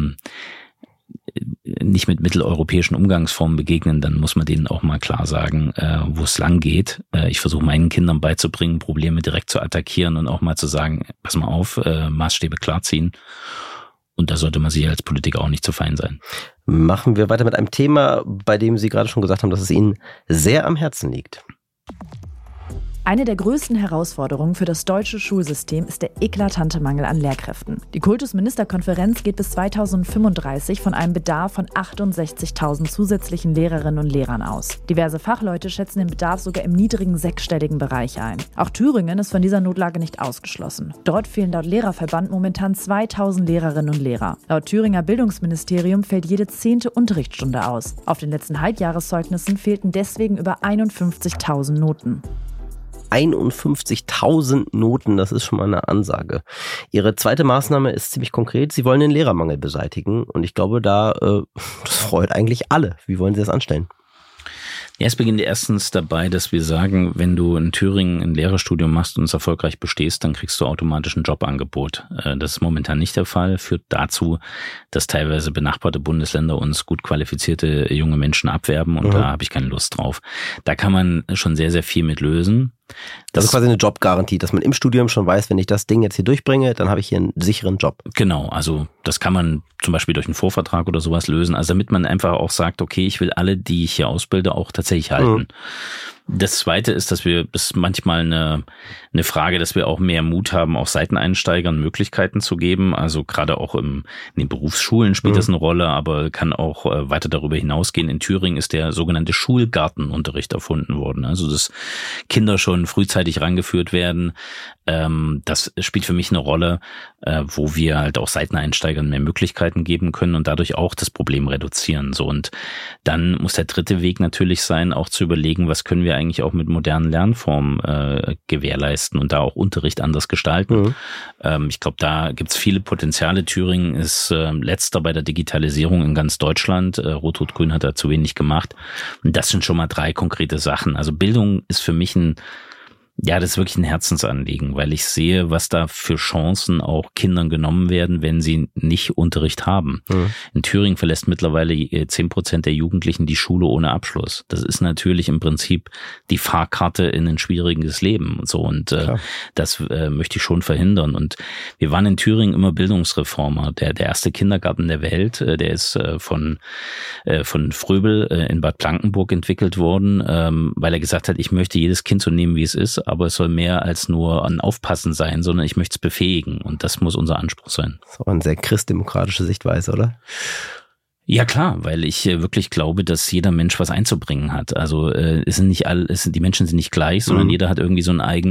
A: nicht mit mitteleuropäischen Umgangsformen begegnen, dann muss man denen auch mal klar sagen, wo es lang geht. Ich versuche meinen Kindern beizubringen, Probleme direkt zu attackieren und auch mal zu sagen, pass mal auf, Maßstäbe klarziehen. Und da sollte man sich als Politiker auch nicht zu fein sein.
G: Machen wir weiter mit einem Thema, bei dem Sie gerade schon gesagt haben, dass es Ihnen sehr am Herzen liegt.
H: Eine der größten Herausforderungen für das deutsche Schulsystem ist der eklatante Mangel an Lehrkräften. Die Kultusministerkonferenz geht bis 2035 von einem Bedarf von 68.000 zusätzlichen Lehrerinnen und Lehrern aus. Diverse Fachleute schätzen den Bedarf sogar im niedrigen sechsstelligen Bereich ein. Auch Thüringen ist von dieser Notlage nicht ausgeschlossen. Dort fehlen laut Lehrerverband momentan 2.000 Lehrerinnen und Lehrer. Laut Thüringer Bildungsministerium fällt jede 10. Unterrichtsstunde aus. Auf den letzten Halbjahreszeugnissen fehlten deswegen über 51.000 Noten.
G: 51.000 Noten, das ist schon mal eine Ansage. Ihre zweite Maßnahme ist ziemlich konkret. Sie wollen den Lehrermangel beseitigen und ich glaube, das freut eigentlich alle. Wie wollen Sie das anstellen?
A: Ja, es beginnt erstens dabei, dass wir sagen, wenn du in Thüringen ein Lehrerstudium machst und es erfolgreich bestehst, dann kriegst du automatisch ein Jobangebot. Das ist momentan nicht der Fall, führt dazu, dass teilweise benachbarte Bundesländer uns gut qualifizierte junge Menschen abwerben und da habe ich keine Lust drauf. Da kann man schon sehr, sehr viel mit lösen.
G: Das ist quasi eine Jobgarantie, dass man im Studium schon weiß, wenn ich das Ding jetzt hier durchbringe, dann habe ich hier einen sicheren Job.
A: Genau, also das kann man zum Beispiel durch einen Vorvertrag oder sowas lösen, also damit man einfach auch sagt, okay, ich will alle, die ich hier ausbilde, auch tatsächlich halten. Das Zweite ist, dass wir bis manchmal eine Frage, dass wir auch mehr Mut haben, auch Seiteneinsteigern Möglichkeiten zu geben. Also gerade auch in den Berufsschulen spielt das eine Rolle, aber kann auch weiter darüber hinausgehen. In Thüringen ist der sogenannte Schulgartenunterricht erfunden worden. Also dass Kinder schon frühzeitig rangeführt werden. Das spielt für mich eine Rolle, wo wir halt auch Seiteneinsteigern mehr Möglichkeiten geben können und dadurch auch das Problem reduzieren. So, und dann muss der dritte Weg natürlich sein, auch zu überlegen, was können wir eigentlich auch mit modernen Lernformen gewährleisten und da auch Unterricht anders gestalten. Ich glaube, da gibt's viele Potenziale. Thüringen ist letzter bei der Digitalisierung in ganz Deutschland. Rot-Rot-Grün hat da zu wenig gemacht. Und das sind schon mal 3 konkrete Sachen. Also Bildung ist für mich das ist wirklich ein Herzensanliegen, weil ich sehe, was da für Chancen auch Kindern genommen werden, wenn sie nicht Unterricht haben. In Thüringen verlässt mittlerweile 10% der Jugendlichen die Schule ohne Abschluss. Das ist natürlich im Prinzip die Fahrkarte in ein schwieriges Leben und so. Und das möchte ich schon verhindern. Und wir waren in Thüringen immer Bildungsreformer. Der erste Kindergarten der Welt, der ist von Fröbel in Bad Blankenburg entwickelt worden, weil er gesagt hat, ich möchte jedes Kind so nehmen, wie es ist, aber es soll mehr als nur ein Aufpassen sein, sondern ich möchte es befähigen und das muss unser Anspruch sein.
G: Das ist auch eine sehr christdemokratische Sichtweise, oder?
A: Ja klar, weil ich wirklich glaube, dass jeder Mensch was einzubringen hat. Also die Menschen sind nicht gleich, sondern jeder hat irgendwie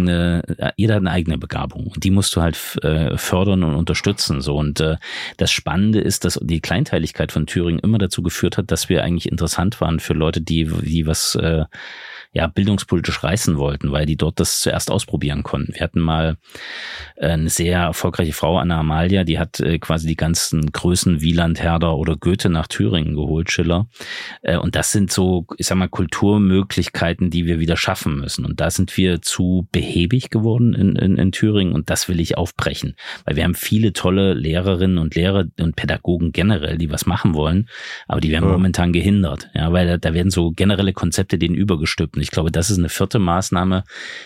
A: jeder hat eine eigene Begabung und die musst du halt fördern und unterstützen. So, und das Spannende ist, dass die Kleinteiligkeit von Thüringen immer dazu geführt hat, dass wir eigentlich interessant waren für Leute, die was bildungspolitisch reißen wollten, weil die dort das zuerst ausprobieren konnten. Wir hatten mal eine sehr erfolgreiche Frau, Anna Amalia, die hat quasi die ganzen Größen Wieland, Herder oder Goethe nach Thüringen geholt, Schiller. Und das sind so, ich sag mal, Kulturmöglichkeiten, die wir wieder schaffen müssen. Und da sind wir zu behäbig geworden in Thüringen und das will ich aufbrechen. Weil wir haben viele tolle Lehrerinnen und Lehrer und Pädagogen generell, die was machen wollen, aber die werden momentan gehindert. Ja, weil da werden so generelle Konzepte denen übergestülpt. Und ich glaube, das ist eine 4. Maßnahme,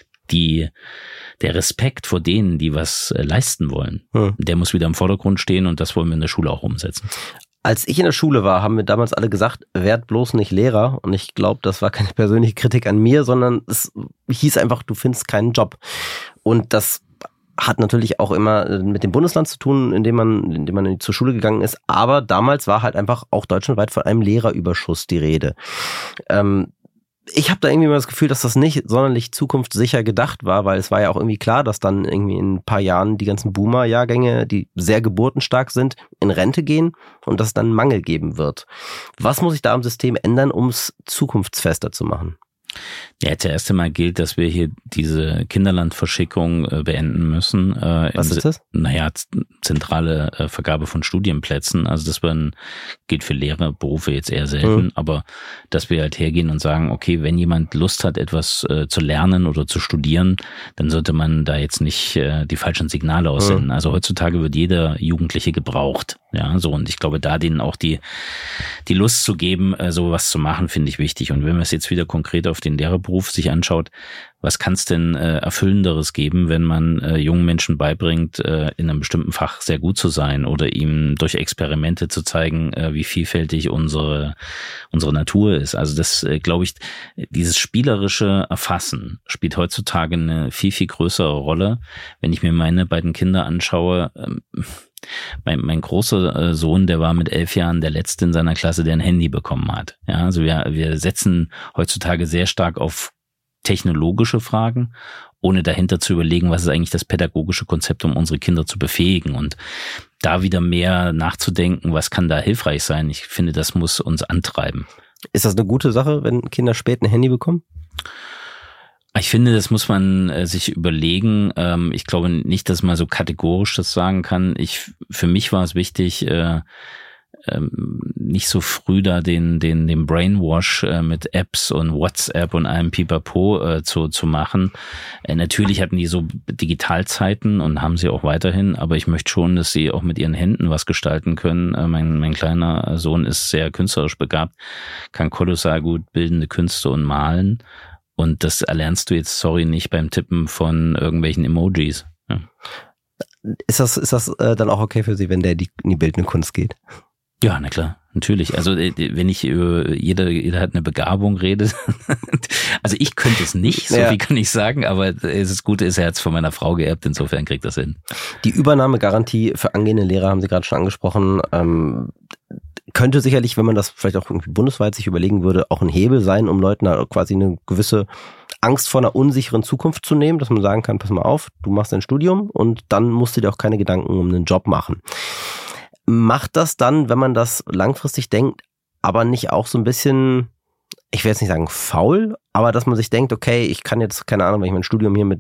A: der Respekt vor denen, die was leisten wollen, der muss wieder im Vordergrund stehen und das wollen wir in der Schule auch umsetzen.
G: Als ich in der Schule war, haben wir damals alle gesagt, werd bloß nicht Lehrer. Und ich glaube, das war keine persönliche Kritik an mir, sondern es hieß einfach, du findest keinen Job. Und das hat natürlich auch immer mit dem Bundesland zu tun, in dem man zur Schule gegangen ist. Aber damals war halt einfach auch deutschlandweit von einem Lehrerüberschuss die Rede. Ich habe da irgendwie mal das Gefühl, dass das nicht sonderlich zukunftssicher gedacht war, weil es war ja auch irgendwie klar, dass dann irgendwie in ein paar Jahren die ganzen Boomer-Jahrgänge, die sehr geburtenstark sind, in Rente gehen und dass es dann einen Mangel geben wird. Was muss sich da am System ändern, um es zukunftsfester zu machen?
A: Ja, zuerst einmal gilt, dass wir hier diese Kinderlandverschickung beenden müssen.
G: Was ist das?
A: Naja, zentrale Vergabe von Studienplätzen. Also das gilt für Lehrerberufe jetzt eher selten, aber dass wir halt hergehen und sagen, okay, wenn jemand Lust hat, etwas zu lernen oder zu studieren, dann sollte man da jetzt nicht die falschen Signale aussenden. Also heutzutage wird jeder Jugendliche gebraucht. Ja, so, und ich glaube, da denen auch die Lust zu geben, sowas zu machen, finde ich wichtig. Und wenn man es jetzt wieder konkret auf den Lehrerberuf sich anschaut, was kann es denn Erfüllenderes geben, wenn man jungen Menschen beibringt, in einem bestimmten Fach sehr gut zu sein oder ihm durch Experimente zu zeigen, wie vielfältig unsere Natur ist. Also das, glaube ich, dieses spielerische Erfassen spielt heutzutage eine viel, viel größere Rolle. Wenn ich mir meine beiden Kinder anschaue, mein großer Sohn, der war mit 11 Jahren der Letzte in seiner Klasse, der ein Handy bekommen hat. Ja, also wir setzen heutzutage sehr stark auf technologische Fragen, ohne dahinter zu überlegen, was ist eigentlich das pädagogische Konzept, um unsere Kinder zu befähigen und da wieder mehr nachzudenken, was kann da hilfreich sein. Ich finde, das muss uns antreiben.
G: Ist das eine gute Sache, wenn Kinder spät ein Handy bekommen?
A: Ich finde, das muss man sich überlegen. Ich glaube nicht, dass man so kategorisch das sagen kann. Für mich war es wichtig, nicht so früh da den Brainwash mit Apps und WhatsApp und allem Pipapo zu machen. Natürlich hatten die so Digitalzeiten und haben sie auch weiterhin, aber ich möchte schon, dass sie auch mit ihren Händen was gestalten können. Mein kleiner Sohn ist sehr künstlerisch begabt, kann kolossal gut bildende Künste und malen. Und das erlernst du jetzt, nicht beim Tippen von irgendwelchen Emojis. Ja.
G: Ist das dann auch okay für Sie, wenn der in die bildende Kunst geht?
A: Ja, na klar, natürlich. Also wenn ich jeder hat eine Begabung rede, also ich könnte es nicht, so viel kann ich sagen, aber das Gute ist, er hat es von meiner Frau geerbt, insofern kriegt das hin.
G: Die Übernahmegarantie für angehende Lehrer haben Sie gerade schon angesprochen. Könnte sicherlich, wenn man das vielleicht auch irgendwie bundesweit sich überlegen würde, auch ein Hebel sein, um Leuten da quasi eine gewisse Angst vor einer unsicheren Zukunft zu nehmen, dass man sagen kann, pass mal auf, du machst dein Studium und dann musst du dir auch keine Gedanken um einen Job machen. Macht das dann, wenn man das langfristig denkt, aber nicht auch so ein bisschen, ich will jetzt nicht sagen faul, aber dass man sich denkt, okay, ich kann jetzt, keine Ahnung, wenn ich mein Studium hier mit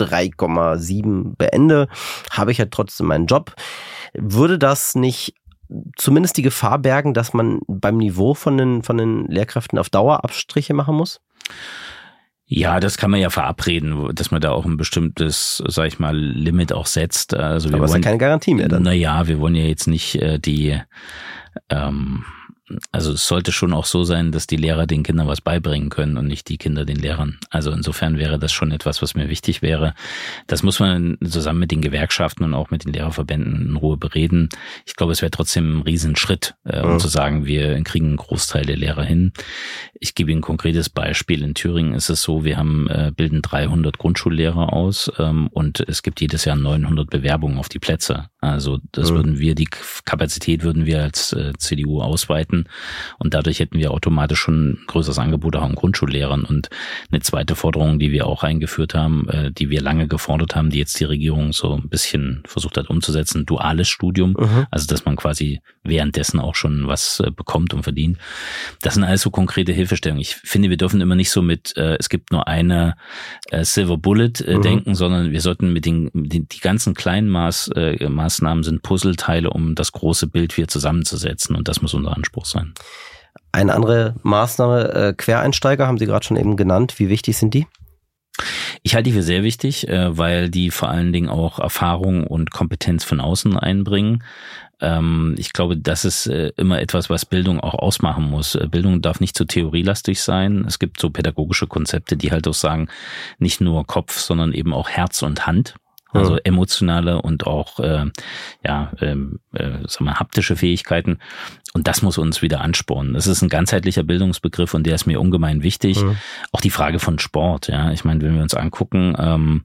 G: 3,7 beende, habe ich ja trotzdem meinen Job. Würde das nicht zumindest die Gefahr bergen, dass man beim Niveau von den Lehrkräften auf Dauer Abstriche machen muss?
A: Ja, das kann man ja verabreden, dass man da auch ein bestimmtes, sag ich mal, Limit auch setzt. Also
G: aber es ist ja keine Garantie mehr dann.
A: Naja, wir wollen ja jetzt nicht also es sollte schon auch so sein, dass die Lehrer den Kindern was beibringen können und nicht die Kinder den Lehrern. Also insofern wäre das schon etwas, was mir wichtig wäre. Das muss man zusammen mit den Gewerkschaften und auch mit den Lehrerverbänden in Ruhe bereden. Ich glaube, es wäre trotzdem ein Riesenschritt, um zu sagen, wir kriegen einen Großteil der Lehrer hin. Ich gebe Ihnen ein konkretes Beispiel. In Thüringen ist es so, wir bilden 300 Grundschullehrer aus und es gibt jedes Jahr 900 Bewerbungen auf die Plätze. Also das die Kapazität würden wir als CDU ausweiten. hätten. Und dadurch hätten wir automatisch schon ein größeres Angebot auch an Grundschullehrern. Und eine zweite Forderung, die wir auch eingeführt haben, die wir lange gefordert haben, die jetzt die Regierung so ein bisschen versucht hat umzusetzen, duales Studium. Also dass man quasi währenddessen auch schon was bekommt und verdient. Das sind alles so konkrete Hilfestellungen. Ich finde, wir dürfen immer nicht so mit, es gibt nur eine Silver Bullet denken, sondern wir sollten mit die ganzen kleinen Maßnahmen sind Puzzleteile, um das große Bild wieder zusammenzusetzen. Und das muss unser Anspruch sein.
G: Eine andere Maßnahme, Quereinsteiger, haben Sie gerade schon eben genannt. Wie wichtig sind die?
A: Ich halte die für sehr wichtig, weil die vor allen Dingen auch Erfahrung und Kompetenz von außen einbringen. Ich glaube, das ist immer etwas, was Bildung auch ausmachen muss. Bildung darf nicht zu theorielastig sein. Es gibt so pädagogische Konzepte, die halt auch sagen, nicht nur Kopf, sondern eben auch Herz und Hand. Also emotionale und auch haptische Fähigkeiten. Und das muss uns wieder anspornen. Das ist ein ganzheitlicher Bildungsbegriff und der ist mir ungemein wichtig. Auch die Frage von Sport. Ja, ich meine, wenn wir uns angucken,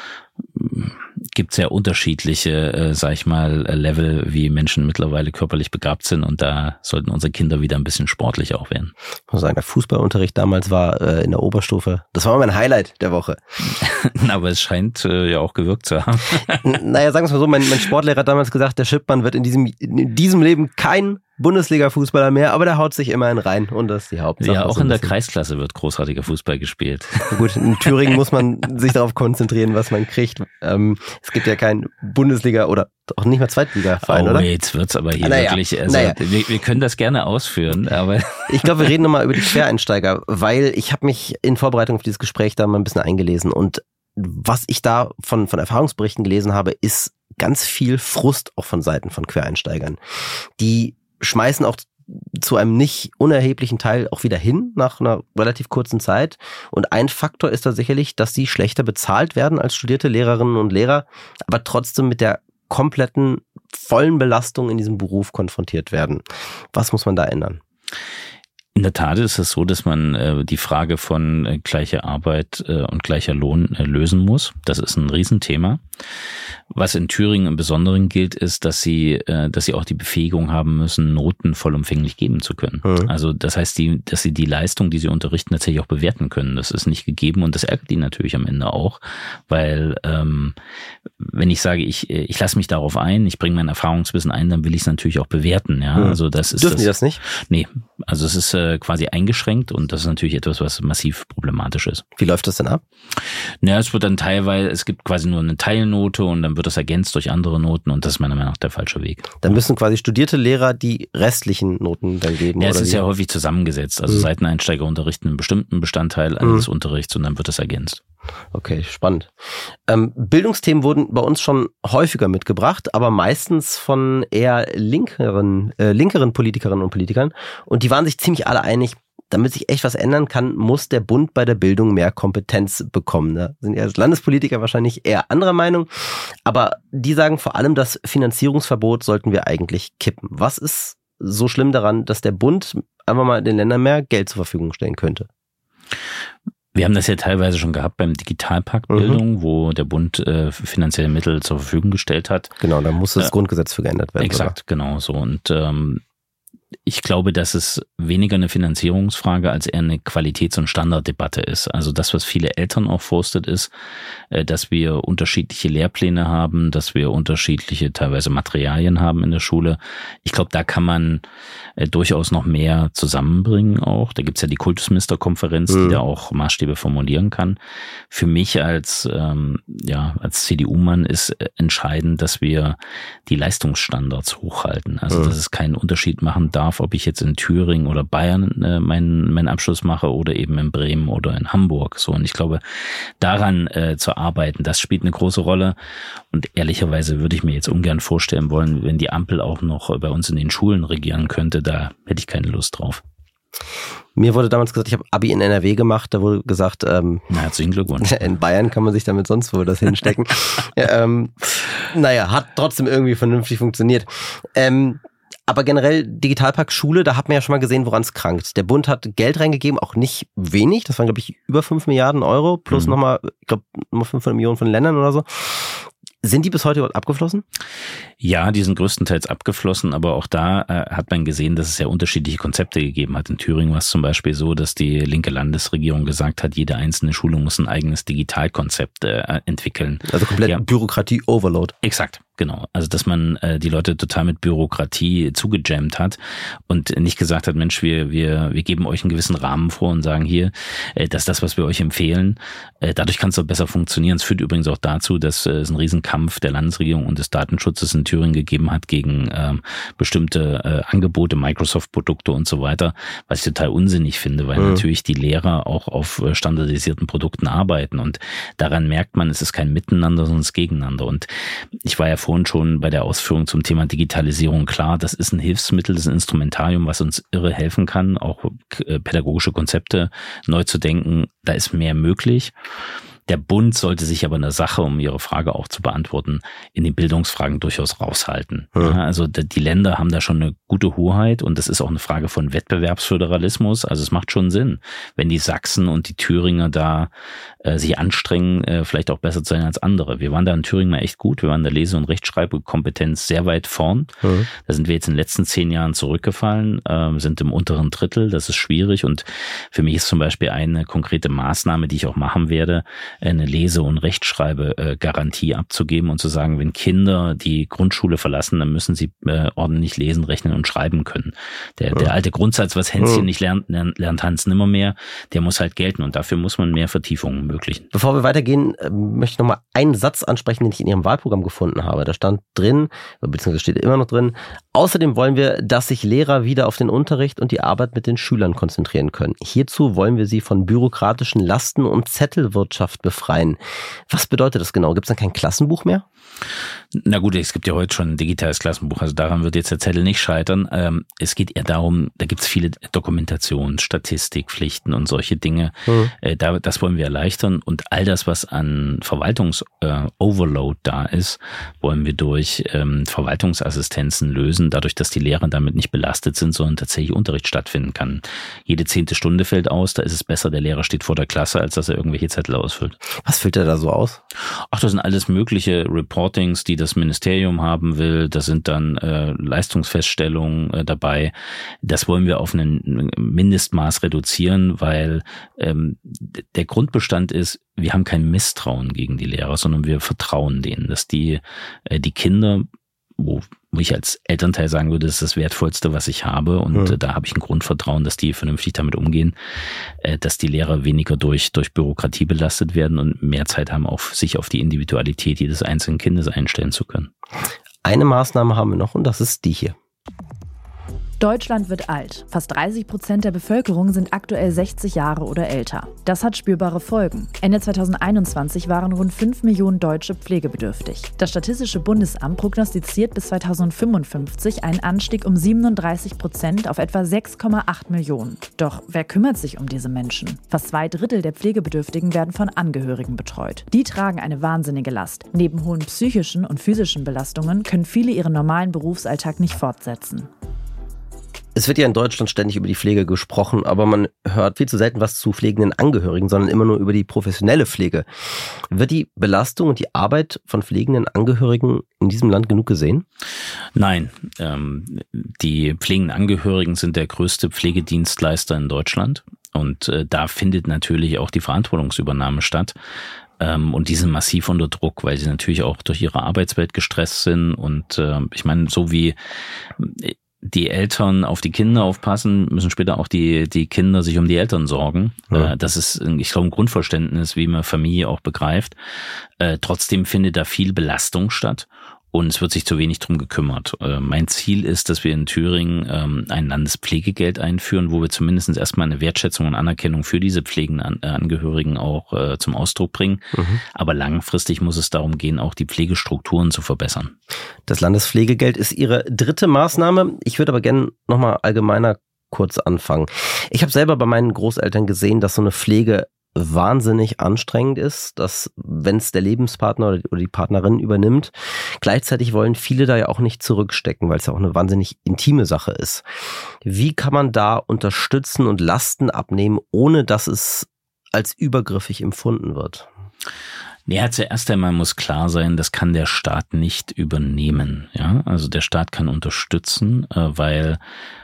A: gibt es ja unterschiedliche, Level, wie Menschen mittlerweile körperlich begabt sind und da sollten unsere Kinder wieder ein bisschen sportlich auch werden.
G: Ich muss sagen, der Fußballunterricht damals war in der Oberstufe, das war mein Highlight der Woche.
A: Aber es scheint ja auch gewirkt zu haben.
G: Naja, sagen wir es mal so, mein Sportlehrer hat damals gesagt, der Schippmann wird in diesem Leben kein Bundesliga-Fußballer mehr, aber der haut sich immerhin rein und das ist die Hauptsache.
A: Ja, auch in der Kreisklasse wird großartiger Fußball gespielt.
G: Gut, in Thüringen muss man sich darauf konzentrieren, was man kriegt. Es gibt ja keinen Bundesliga- oder auch nicht mal Zweitliga-Verein, oder?
A: Jetzt wird's aber hier wirklich, wir können das gerne ausführen, aber...
G: Ich glaube, wir reden nochmal über die Quereinsteiger, weil ich habe mich in Vorbereitung auf dieses Gespräch da mal ein bisschen eingelesen und was ich da von Erfahrungsberichten gelesen habe, ist ganz viel Frust auch von Seiten von Quereinsteigern. Die schmeißen auch zu einem nicht unerheblichen Teil auch wieder hin nach einer relativ kurzen Zeit. Und ein Faktor ist da sicherlich, dass sie schlechter bezahlt werden als studierte Lehrerinnen und Lehrer, aber trotzdem mit der kompletten vollen Belastung in diesem Beruf konfrontiert werden. Was muss man da ändern?
A: In der Tat ist es so, dass man die Frage von gleicher Arbeit und gleicher Lohn lösen muss. Das ist ein Riesenthema. Was in Thüringen im Besonderen gilt, ist, dass sie auch die Befähigung haben müssen, Noten vollumfänglich geben zu können. Also das heißt, dass sie die Leistung, die sie unterrichten, tatsächlich auch bewerten können. Das ist nicht gegeben und das ärgert die natürlich am Ende auch, weil wenn ich sage, ich lasse mich darauf ein, ich bringe mein Erfahrungswissen ein, dann will ich es natürlich auch bewerten. Ja, also das ist
G: Dürfen die das nicht?
A: Nee, also es ist quasi eingeschränkt und das ist natürlich etwas, was massiv problematisch ist.
G: Wie läuft das denn ab?
A: Naja, es wird dann teilweise, es gibt quasi nur eine Teilnote und dann wird das ergänzt durch andere Noten und das ist meiner Meinung nach der falsche Weg.
G: Dann müssen quasi studierte Lehrer die restlichen Noten dann geben?
A: Ja, es ist ja häufig zusammengesetzt. Also Seiteneinsteiger unterrichten einen bestimmten Bestandteil eines Unterrichts und dann wird das ergänzt.
G: Okay, spannend. Bildungsthemen wurden bei uns schon häufiger mitgebracht, aber meistens von eher linkeren Politikerinnen und Politikern. Und die waren sich ziemlich alle einig, damit sich echt was ändern kann, muss der Bund bei der Bildung mehr Kompetenz bekommen. Da sind ja als Landespolitiker wahrscheinlich eher anderer Meinung. Aber die sagen vor allem, das Finanzierungsverbot sollten wir eigentlich kippen. Was ist so schlimm daran, dass der Bund einfach mal den Ländern mehr Geld zur Verfügung stellen könnte?
A: Wir haben das ja teilweise schon gehabt beim Digitalpakt Bildung, wo der Bund finanzielle Mittel zur Verfügung gestellt hat.
G: Genau, da muss das Grundgesetz für geändert werden.
A: Exakt, oder? Genau so. Und ich glaube, dass es weniger eine Finanzierungsfrage als eher eine Qualitäts- und Standarddebatte ist. Also das, was viele Eltern auch frustet, ist, dass wir unterschiedliche Lehrpläne haben, dass wir unterschiedliche teilweise Materialien haben in der Schule. Ich glaube, da kann man durchaus noch mehr zusammenbringen auch. Da gibt's ja die Kultusministerkonferenz, die da auch Maßstäbe formulieren kann. Für mich als CDU-Mann ist entscheidend, dass wir die Leistungsstandards hochhalten. Also dass es keinen Unterschied machen darf, ob ich jetzt in Thüringen oder Bayern meinen Abschluss mache oder eben in Bremen oder in Hamburg. So, und ich glaube, daran zu arbeiten, das spielt eine große Rolle. Und ehrlicherweise würde ich mir jetzt ungern vorstellen wollen, wenn die Ampel auch noch bei uns in den Schulen regieren könnte, da hätte ich keine Lust drauf.
G: Mir wurde damals gesagt, ich habe Abi in NRW gemacht, da wurde gesagt,
A: herzlichen Glückwunsch.
G: In Bayern kann man sich damit sonst wo das hinstecken. Naja, hat trotzdem irgendwie vernünftig funktioniert. Aber generell Digitalpakt Schule, da hat man ja schon mal gesehen, woran es krankt. Der Bund hat Geld reingegeben, auch nicht wenig. Das waren, glaube ich, über 5 Milliarden Euro plus nochmal, ich glaube, 500 Millionen von Ländern oder so. Sind die bis heute abgeflossen?
A: Ja, die sind größtenteils abgeflossen, aber auch da hat man gesehen, dass es ja unterschiedliche Konzepte gegeben hat. In Thüringen war es zum Beispiel so, dass die linke Landesregierung gesagt hat, jede einzelne Schule muss ein eigenes Digitalkonzept entwickeln.
G: Also komplett Bürokratie-Overload.
A: Exakt. Genau, also dass man die Leute total mit Bürokratie zugejammt hat und nicht gesagt hat, Mensch, wir geben euch einen gewissen Rahmen vor und sagen hier, das ist das, was wir euch empfehlen. Dadurch kann es doch besser funktionieren. Es führt übrigens auch dazu, dass es einen Riesenkampf der Landesregierung und des Datenschutzes in Thüringen gegeben hat gegen bestimmte Angebote, Microsoft-Produkte und so weiter, was ich total unsinnig finde, weil natürlich die Lehrer auch auf standardisierten Produkten arbeiten und daran merkt man, es ist kein Miteinander, sondern es ist Gegeneinander. Und ich war ja vorhin schon bei der Ausführung zum Thema Digitalisierung klar, das ist ein Hilfsmittel, das ist ein Instrumentarium, was uns irre helfen kann, auch pädagogische Konzepte neu zu denken, da ist mehr möglich. Der Bund sollte sich aber in der Sache, um Ihre Frage auch zu beantworten, in den Bildungsfragen durchaus raushalten. Ja, also die Länder haben da schon eine gute Hoheit und das ist auch eine Frage von Wettbewerbsföderalismus. Also es macht schon Sinn, wenn die Sachsen und die Thüringer da sich anstrengen, vielleicht auch besser zu sein als andere. Wir waren da in Thüringen mal echt gut. Wir waren in der Lese- und Rechtschreibkompetenz sehr weit vorn. Da sind wir jetzt in den letzten 10 Jahren zurückgefallen, sind im unteren Drittel. Das ist schwierig und für mich ist zum Beispiel eine konkrete Maßnahme, die ich auch machen werde, eine Lese- und Rechtschreibe-Garantie abzugeben und zu sagen, wenn Kinder die Grundschule verlassen, dann müssen sie ordentlich lesen, rechnen und schreiben können. Der alte Grundsatz, was Hänschen nicht lernt, lernt Hans nimmermehr, der muss halt gelten und dafür muss man mehr Vertiefungen ermöglichen.
G: Bevor wir weitergehen, möchte ich nochmal einen Satz ansprechen, den ich in Ihrem Wahlprogramm gefunden habe. Da stand drin, beziehungsweise steht immer noch drin, außerdem wollen wir, dass sich Lehrer wieder auf den Unterricht und die Arbeit mit den Schülern konzentrieren können. Hierzu wollen wir sie von bürokratischen Lasten und Zettelwirtschaft befreien. Was bedeutet das genau? Gibt es dann kein Klassenbuch mehr?
A: Na gut, es gibt ja heute schon ein digitales Klassenbuch, also daran wird jetzt der Zettel nicht scheitern. Es geht eher darum, da gibt es viele Dokumentations-, Statistikpflichten und solche Dinge. Das wollen wir erleichtern und all das, was an Verwaltungs-Overload da ist, wollen wir durch Verwaltungsassistenzen lösen, dadurch, dass die Lehrer damit nicht belastet sind, sondern tatsächlich Unterricht stattfinden kann. Jede 10. Stunde fällt aus, da ist es besser, der Lehrer steht vor der Klasse, als dass er irgendwelche Zettel ausfüllt.
G: Was füllt er da so aus?
A: Ach, das sind alles mögliche Reportings, die das Ministerium haben will. Da sind dann Leistungsfeststellungen dabei. Das wollen wir auf ein Mindestmaß reduzieren, weil der Grundbestand ist, wir haben kein Misstrauen gegen die Lehrer, sondern wir vertrauen denen, dass die Kinder, wo ich als Elternteil sagen würde, das ist das Wertvollste, was ich habe und da habe ich ein Grundvertrauen, dass die vernünftig damit umgehen, dass die Lehrer weniger durch Bürokratie belastet werden und mehr Zeit haben, sich auf die Individualität jedes einzelnen Kindes einstellen zu können.
G: Eine Maßnahme haben wir noch und das ist die hier.
H: Deutschland wird alt. Fast 30% der Bevölkerung sind aktuell 60 Jahre oder älter. Das hat spürbare Folgen. Ende 2021 waren rund 5 Millionen Deutsche pflegebedürftig. Das Statistische Bundesamt prognostiziert bis 2055 einen Anstieg um 37% auf etwa 6,8 Millionen. Doch wer kümmert sich um diese Menschen? Fast 2/3 der Pflegebedürftigen werden von Angehörigen betreut. Die tragen eine wahnsinnige Last. Neben hohen psychischen und physischen Belastungen können viele ihren normalen Berufsalltag nicht fortsetzen.
G: Es wird ja in Deutschland ständig über die Pflege gesprochen, aber man hört viel zu selten was zu pflegenden Angehörigen, sondern immer nur über die professionelle Pflege. Wird die Belastung und die Arbeit von pflegenden Angehörigen in diesem Land genug gesehen?
A: Nein, die pflegenden Angehörigen sind der größte Pflegedienstleister in Deutschland und da findet natürlich auch die Verantwortungsübernahme statt. Und die sind massiv unter Druck, weil sie natürlich auch durch ihre Arbeitswelt gestresst sind und ich meine, so wie die Eltern auf die Kinder aufpassen, müssen später auch die Kinder sich um die Eltern sorgen. Ja. Das ist, ich glaube, ein Grundverständnis, wie man Familie auch begreift. Trotzdem findet da viel Belastung statt und es wird sich zu wenig drum gekümmert. Mein Ziel ist, dass wir in Thüringen ein Landespflegegeld einführen, wo wir zumindest erstmal eine Wertschätzung und Anerkennung für diese pflegenden Angehörigen auch zum Ausdruck bringen. Aber langfristig muss es darum gehen, auch die Pflegestrukturen zu verbessern.
G: Das Landespflegegeld ist Ihre dritte Maßnahme. Ich würde aber gerne nochmal allgemeiner kurz anfangen. Ich habe selber bei meinen Großeltern gesehen, dass so eine Pflege wahnsinnig anstrengend ist, dass wenn es der Lebenspartner oder die Partnerin übernimmt, gleichzeitig wollen viele da ja auch nicht zurückstecken, weil es ja auch eine wahnsinnig intime Sache ist. Wie kann man da unterstützen und Lasten abnehmen, ohne dass es als übergriffig empfunden wird?
A: Ja, zuerst einmal muss klar sein, das kann der Staat nicht übernehmen. Ja, also der Staat kann unterstützen, weil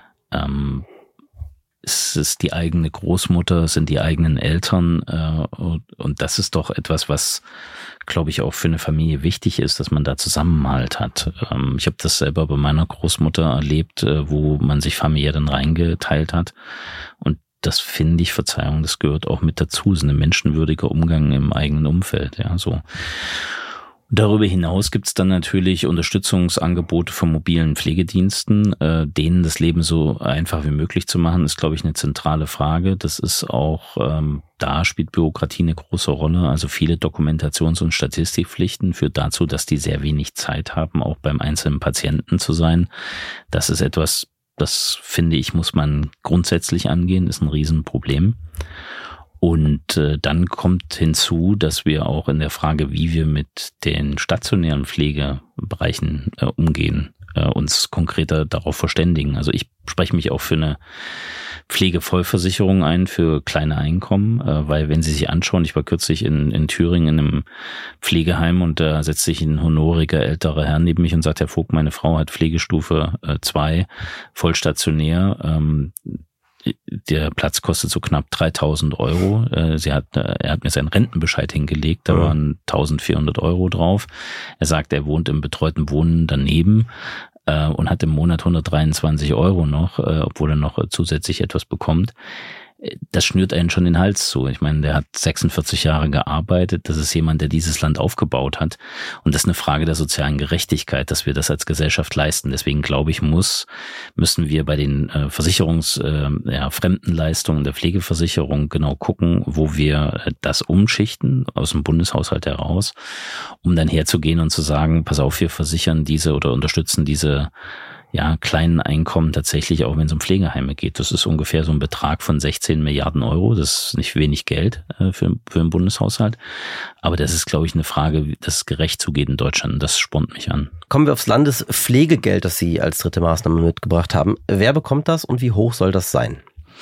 A: es ist die eigene Großmutter, es sind die eigenen Eltern und das ist doch etwas, was, glaube ich, auch für eine Familie wichtig ist, dass man da Zusammenhalt hat. Ich habe das selber bei meiner Großmutter erlebt, wo man sich familiär dann reingeteilt hat und das finde ich, Verzeihung, das gehört auch mit dazu, es ist ein menschenwürdiger Umgang im eigenen Umfeld, ja, so. Darüber hinaus gibt es dann natürlich Unterstützungsangebote von mobilen Pflegediensten, denen das Leben so einfach wie möglich zu machen, ist, glaube ich, eine zentrale Frage. Das ist auch, da spielt Bürokratie eine große Rolle. Also viele Dokumentations- und Statistikpflichten führt dazu, dass die sehr wenig Zeit haben, auch beim einzelnen Patienten zu sein. Das ist etwas, das finde ich, muss man grundsätzlich angehen, ist ein Riesenproblem. Und dann kommt hinzu, dass wir auch in der Frage, wie wir mit den stationären Pflegebereichen umgehen, uns konkreter darauf verständigen. Also ich spreche mich auch für eine Pflegevollversicherung ein für kleine Einkommen, weil wenn Sie sich anschauen, ich war kürzlich in Thüringen in einem Pflegeheim und da setzt sich ein honoriger älterer Herr neben mich und sagt, Herr Vogt, meine Frau hat Pflegestufe 2, vollstationär, der Platz kostet so knapp 3.000 Euro. Er hat mir seinen Rentenbescheid hingelegt, da waren 1.400 Euro drauf. Er sagt, er wohnt im betreuten Wohnen daneben und hat im Monat 123 Euro noch, obwohl er noch zusätzlich etwas bekommt. Das schnürt einen schon den Hals zu. Ich meine, der hat 46 Jahre gearbeitet. Das ist jemand, der dieses Land aufgebaut hat. Und das ist eine Frage der sozialen Gerechtigkeit, dass wir das als Gesellschaft leisten. Deswegen glaube ich, müssen wir bei den Fremdenleistungen der Pflegeversicherung genau gucken, wo wir das umschichten aus dem Bundeshaushalt heraus, um dann herzugehen und zu sagen, pass auf, wir versichern diese oder unterstützen diese kleinen Einkommen tatsächlich, auch wenn es um Pflegeheime geht. Das ist ungefähr so ein Betrag von 16 Milliarden Euro. Das ist nicht wenig Geld für den Bundeshaushalt. Aber das ist, glaube ich, eine Frage, dass es gerecht zugeht in Deutschland. Das spornt mich an.
G: Kommen wir aufs Landespflegegeld, das Sie als dritte Maßnahme mitgebracht haben. Wer bekommt das und wie hoch soll das sein?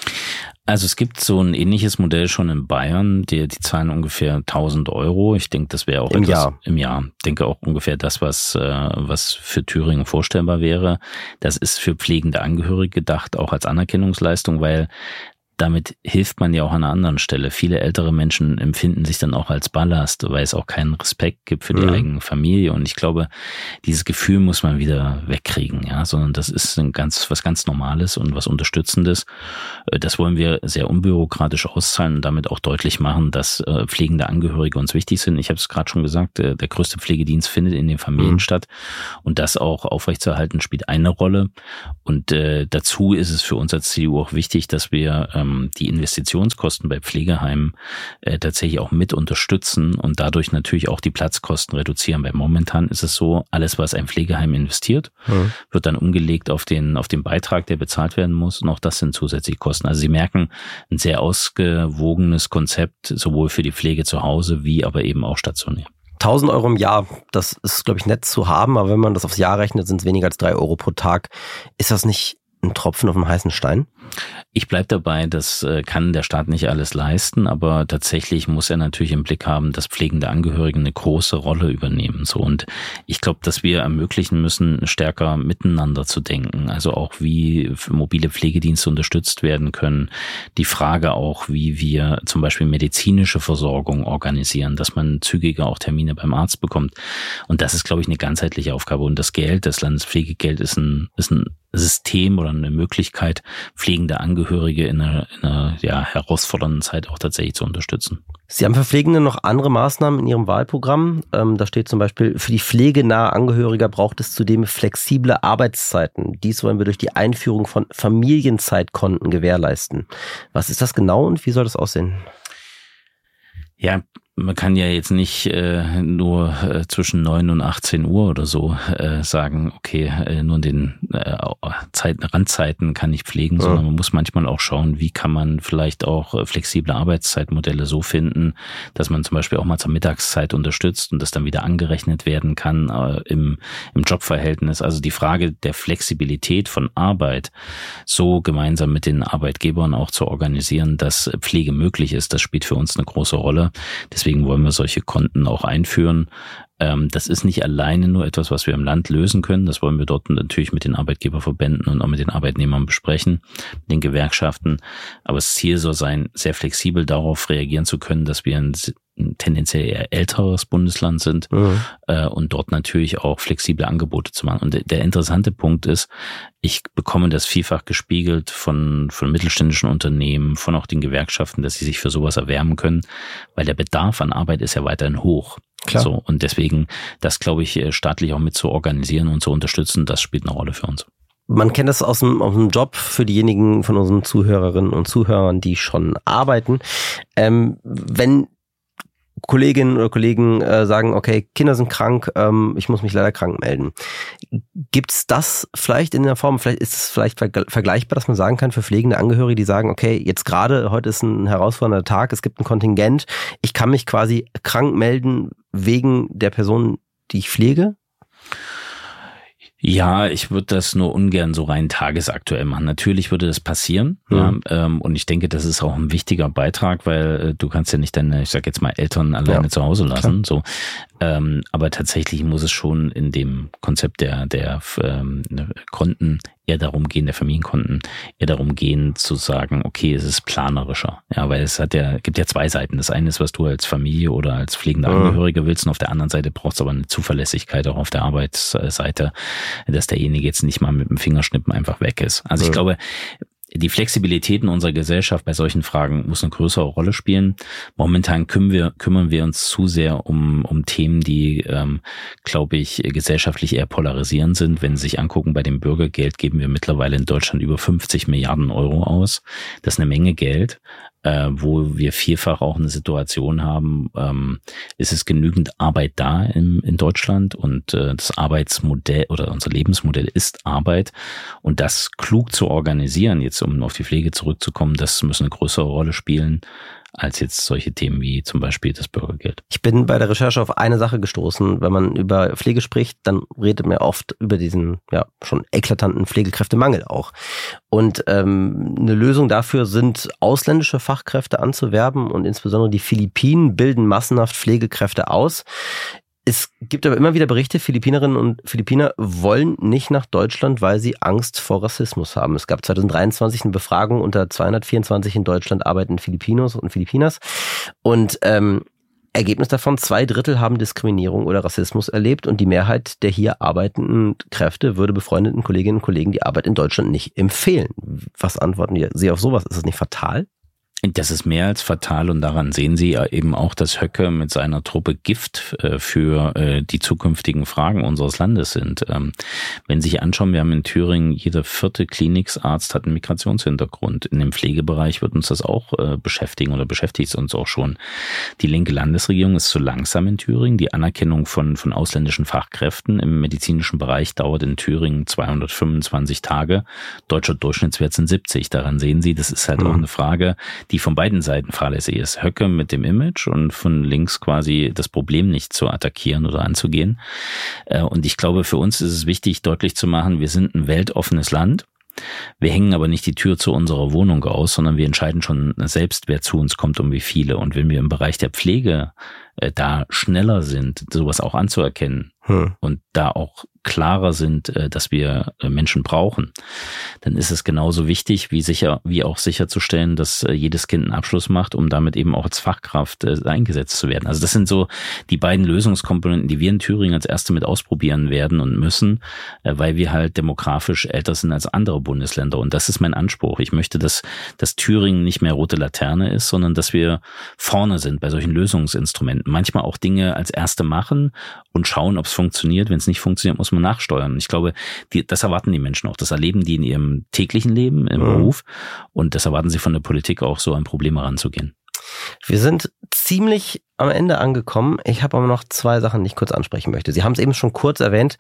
A: Also es gibt so ein ähnliches Modell schon in Bayern, die zahlen ungefähr 1.000 Euro. Ich denke, das wäre auch im Jahr. Ich denke auch ungefähr das, was für Thüringen vorstellbar wäre. Das ist für pflegende Angehörige gedacht, auch als Anerkennungsleistung, weil damit hilft man ja auch an einer anderen Stelle. Viele ältere Menschen empfinden sich dann auch als Ballast, weil es auch keinen Respekt gibt für die eigene Familie. Und ich glaube, dieses Gefühl muss man wieder wegkriegen, ja, sondern das ist was ganz Normales und was Unterstützendes. Das wollen wir sehr unbürokratisch auszahlen und damit auch deutlich machen, dass pflegende Angehörige uns wichtig sind. Ich habe es gerade schon gesagt, der größte Pflegedienst findet in den Familien statt und das auch aufrechtzuerhalten spielt eine Rolle. Und dazu ist es für uns als CDU auch wichtig, dass wir die Investitionskosten bei Pflegeheimen tatsächlich auch mit unterstützen und dadurch natürlich auch die Platzkosten reduzieren. Weil momentan ist es so, alles, was ein Pflegeheim investiert, wird dann umgelegt auf den Beitrag, der bezahlt werden muss. Und auch das sind zusätzliche Kosten. Also Sie merken, ein sehr ausgewogenes Konzept, sowohl für die Pflege zu Hause, wie aber eben auch stationär.
G: 1.000 Euro im Jahr, das ist, glaube ich, nett zu haben, aber wenn man das aufs Jahr rechnet, sind es weniger als 3 Euro pro Tag. Ist das nicht ein Tropfen auf dem heißen Stein?
A: Ich bleib dabei, das kann der Staat nicht alles leisten, aber tatsächlich muss er natürlich im Blick haben, dass pflegende Angehörige eine große Rolle übernehmen. So, und ich glaube, dass wir ermöglichen müssen, stärker miteinander zu denken. Also auch, wie mobile Pflegedienste unterstützt werden können. Die Frage auch, wie wir zum Beispiel medizinische Versorgung organisieren, dass man zügiger auch Termine beim Arzt bekommt. Und das ist, glaube ich, eine ganzheitliche Aufgabe. Und das Geld, das Landespflegegeld ist ein System oder eine Möglichkeit, pflegende Angehörige in einer herausfordernden Zeit auch tatsächlich zu unterstützen.
G: Sie haben für Pflegende noch andere Maßnahmen in Ihrem Wahlprogramm. Da steht zum Beispiel, für die pflegenahe Angehöriger braucht es zudem flexible Arbeitszeiten. Dies wollen wir durch die Einführung von Familienzeitkonten gewährleisten. Was ist das genau und wie soll das aussehen?
A: Ja, man kann ja jetzt nicht nur zwischen 9 und 18 Uhr oder so sagen, okay, nur in den Randzeiten kann ich pflegen, sondern man muss manchmal auch schauen, wie kann man vielleicht auch flexible Arbeitszeitmodelle so finden, dass man zum Beispiel auch mal zur Mittagszeit unterstützt und das dann wieder angerechnet werden kann im Jobverhältnis. Also die Frage der Flexibilität von Arbeit so gemeinsam mit den Arbeitgebern auch zu organisieren, dass Pflege möglich ist, das spielt für uns eine große Rolle. Deswegen wollen wir solche Konten auch einführen. Das ist nicht alleine nur etwas, was wir im Land lösen können. Das wollen wir dort natürlich mit den Arbeitgeberverbänden und auch mit den Arbeitnehmern besprechen, mit den Gewerkschaften. Aber das Ziel soll sein, sehr flexibel darauf reagieren zu können, dass wir ein tendenziell eher älteres Bundesland sind und dort natürlich auch flexible Angebote zu machen. Und der interessante Punkt ist, ich bekomme das vielfach gespiegelt von mittelständischen Unternehmen, von auch den Gewerkschaften, dass sie sich für sowas erwärmen können, weil der Bedarf an Arbeit ist ja weiterhin hoch.
G: Klar.
A: So, und deswegen, das glaube ich, staatlich auch mit zu organisieren und zu unterstützen, das spielt eine Rolle für uns.
G: Man kennt das aus dem Job für diejenigen von unseren Zuhörerinnen und Zuhörern, die schon arbeiten. Wenn Kolleginnen oder Kollegen sagen, okay, Kinder sind krank, ich muss mich leider krank melden. Gibt's das vielleicht in der Form, vielleicht ist es vielleicht vergleichbar, dass man sagen kann für pflegende Angehörige, die sagen, okay, jetzt gerade, heute ist ein herausfordernder Tag, es gibt ein Kontingent, ich kann mich quasi krank melden wegen der Person, die ich pflege?
A: Ja, ich würde das nur ungern so rein tagesaktuell machen. Natürlich würde das passieren, ja, und ich denke, das ist auch ein wichtiger Beitrag, weil du kannst ja nicht deine, ich sag jetzt mal, Eltern alleine zu Hause lassen. So, aber tatsächlich muss es schon in dem Konzept der Konten eher darum gehen, der Familienkonten, eher darum gehen zu sagen, okay, es ist planerischer. Ja, weil es gibt ja zwei Seiten. Das eine ist, was du als Familie oder als pflegende Angehörige willst, und auf der anderen Seite brauchst du aber eine Zuverlässigkeit auch auf der Arbeitsseite, dass derjenige jetzt nicht mal mit dem Fingerschnippen einfach weg ist. Also ich glaube, die Flexibilität in unserer Gesellschaft bei solchen Fragen muss eine größere Rolle spielen. Momentan kümmern wir uns zu sehr um Themen, die, glaube ich, gesellschaftlich eher polarisierend sind. Wenn Sie sich angucken, bei dem Bürgergeld geben wir mittlerweile in Deutschland über 50 Milliarden Euro aus. Das ist eine Menge Geld. Wo wir vielfach auch eine Situation haben, ist es genügend Arbeit da in Deutschland, und das Arbeitsmodell oder unser Lebensmodell ist Arbeit, und das klug zu organisieren, jetzt um auf die Pflege zurückzukommen, das muss eine größere Rolle spielen als jetzt solche Themen wie zum Beispiel das Bürgergeld.
G: Ich bin bei der Recherche auf eine Sache gestoßen. Wenn man über Pflege spricht, dann redet man oft über diesen schon eklatanten Pflegekräftemangel auch. Und eine Lösung dafür sind, ausländische Fachkräfte anzuwerben, und insbesondere die Philippinen bilden massenhaft Pflegekräfte aus. Es gibt aber immer wieder Berichte, Philippinerinnen und Philippiner wollen nicht nach Deutschland, weil sie Angst vor Rassismus haben. Es gab 2023 eine Befragung unter 224 in Deutschland arbeitenden Filipinos und Filipinas. Und Ergebnis davon, 2/3 haben Diskriminierung oder Rassismus erlebt, und die Mehrheit der hier arbeitenden Kräfte würde befreundeten Kolleginnen und Kollegen die Arbeit in Deutschland nicht empfehlen. Was antworten Sie auf sowas? Ist das nicht fatal?
A: Das ist mehr als fatal, und daran sehen Sie eben auch, dass Höcke mit seiner Truppe Gift für die zukünftigen Fragen unseres Landes sind. Wenn Sie sich anschauen, wir haben in Thüringen, jeder 4. Kliniksarzt hat einen Migrationshintergrund. In dem Pflegebereich wird uns das auch beschäftigen oder beschäftigt es uns auch schon. Die linke Landesregierung ist zu langsam in Thüringen. Die Anerkennung von ausländischen Fachkräften im medizinischen Bereich dauert in Thüringen 225 Tage. Deutscher Durchschnittswert sind 70. Daran sehen Sie, das ist halt auch eine Frage, die von beiden Seiten fahrlässig ist. Höcke mit dem Image und von links quasi das Problem nicht zu attackieren oder anzugehen. Und ich glaube, für uns ist es wichtig, deutlich zu machen, wir sind ein weltoffenes Land. Wir hängen aber nicht die Tür zu unserer Wohnung aus, sondern wir entscheiden schon selbst, wer zu uns kommt und wie viele. Und wenn wir im Bereich der Pflege da schneller sind, sowas auch anzuerkennen und da auch klarer sind, dass wir Menschen brauchen, dann ist es genauso wichtig, wie auch sicherzustellen, dass jedes Kind einen Abschluss macht, um damit eben auch als Fachkraft eingesetzt zu werden. Also das sind so die beiden Lösungskomponenten, die wir in Thüringen als erste mit ausprobieren werden und müssen, weil wir halt demografisch älter sind als andere Bundesländer. Und das ist mein Anspruch. Ich möchte, dass Thüringen nicht mehr rote Laterne ist, sondern dass wir vorne sind bei solchen Lösungsinstrumenten. Manchmal auch Dinge als erste machen und schauen, ob es funktioniert. Wenn es nicht funktioniert, muss man nachsteuern. Und ich glaube, das erwarten die Menschen auch. Das erleben die in ihrem täglichen Leben, im Beruf. Und das erwarten sie von der Politik auch, so an Probleme ranzugehen.
G: Wir sind ziemlich am Ende angekommen. Ich habe aber noch 2 Sachen, die ich kurz ansprechen möchte. Sie haben es eben schon kurz erwähnt.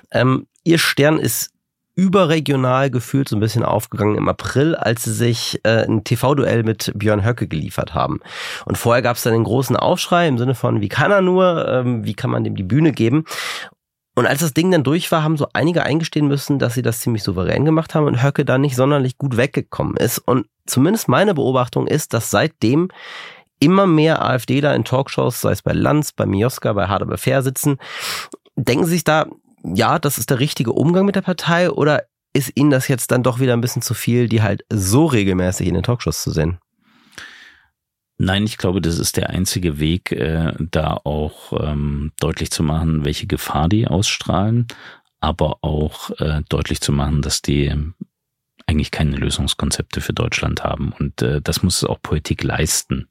G: Ihr Stern ist überregional gefühlt so ein bisschen aufgegangen im April, als sie sich ein TV-Duell mit Björn Höcke geliefert haben. Und vorher gab es dann den großen Aufschrei im Sinne von, wie kann er nur, wie kann man dem die Bühne geben? Und als das Ding dann durch war, haben so einige eingestehen müssen, dass sie das ziemlich souverän gemacht haben und Höcke da nicht sonderlich gut weggekommen ist. Und zumindest meine Beobachtung ist, dass seitdem immer mehr AfDler in Talkshows, sei es bei Lanz, bei Mioska, bei Hard aber fair sitzen. Denken Sie sich da, ja, das ist der richtige Umgang mit der Partei, oder ist Ihnen das jetzt dann doch wieder ein bisschen zu viel, die halt so regelmäßig in den Talkshows zu sehen?
A: Nein, ich glaube, das ist der einzige Weg, da auch deutlich zu machen, welche Gefahr die ausstrahlen, aber auch deutlich zu machen, dass die eigentlich keine Lösungskonzepte für Deutschland haben. Und das muss auch Politik leisten.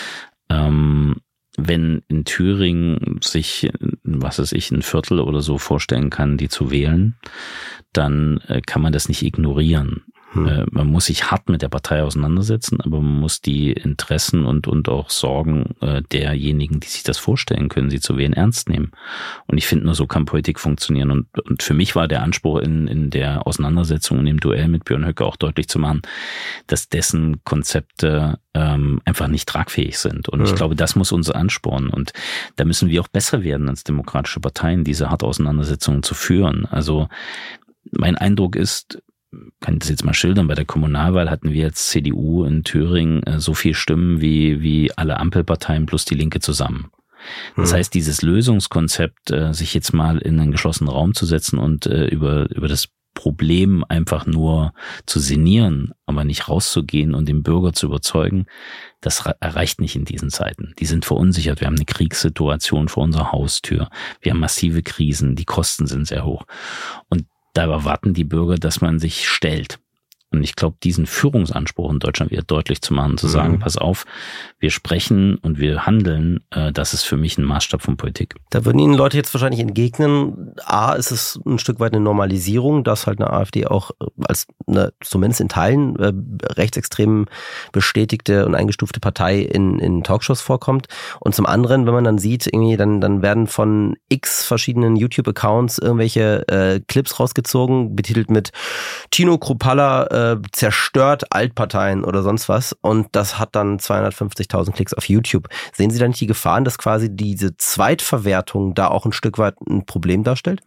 A: Wenn in Thüringen sich, was weiß ich, ein Viertel oder so vorstellen kann, die zu wählen, dann kann man das nicht ignorieren. Man muss sich hart mit der Partei auseinandersetzen, aber man muss die Interessen und auch Sorgen derjenigen, die sich das vorstellen können, sie zu wählen, ernst nehmen. Und ich finde, nur so kann Politik funktionieren. Und für mich war der Anspruch in der Auseinandersetzung und im Duell mit Björn Höcke auch deutlich zu machen, dass dessen Konzepte einfach nicht tragfähig sind. Und ich glaube, das muss uns anspornen. Und da müssen wir auch besser werden als demokratische Parteien, diese harte Auseinandersetzungen zu führen. Also mein Eindruck ist, kann ich das jetzt mal schildern, bei der Kommunalwahl hatten wir als CDU in Thüringen so viel Stimmen wie alle Ampelparteien plus die Linke zusammen. Das heißt, dieses Lösungskonzept, sich jetzt mal in einen geschlossenen Raum zu setzen und über das Problem einfach nur zu sinnieren, aber nicht rauszugehen und den Bürger zu überzeugen, das erreicht nicht in diesen Zeiten. Die sind verunsichert. Wir haben eine Kriegssituation vor unserer Haustür. Wir haben massive Krisen. Die Kosten sind sehr hoch. Und da erwarten die Bürger, dass man sich stellt. Und ich glaube, diesen Führungsanspruch in Deutschland wieder deutlich zu machen, zu sagen, pass auf, wir sprechen und wir handeln, das ist für mich ein Maßstab von Politik.
G: Da würden Ihnen Leute jetzt wahrscheinlich entgegnen, ist es ein Stück weit eine Normalisierung, dass halt eine AfD auch als eine, zumindest in Teilen, rechtsextrem bestätigte und eingestufte Partei in Talkshows vorkommt. Und zum anderen, wenn man dann sieht, irgendwie dann werden von x verschiedenen YouTube-Accounts irgendwelche Clips rausgezogen, betitelt mit Tino Kruppalla zerstört Altparteien oder sonst was, und das hat dann 250.000 Klicks auf YouTube. Sehen Sie da nicht die Gefahren, dass quasi diese Zweitverwertung da auch ein Stück weit ein Problem darstellt?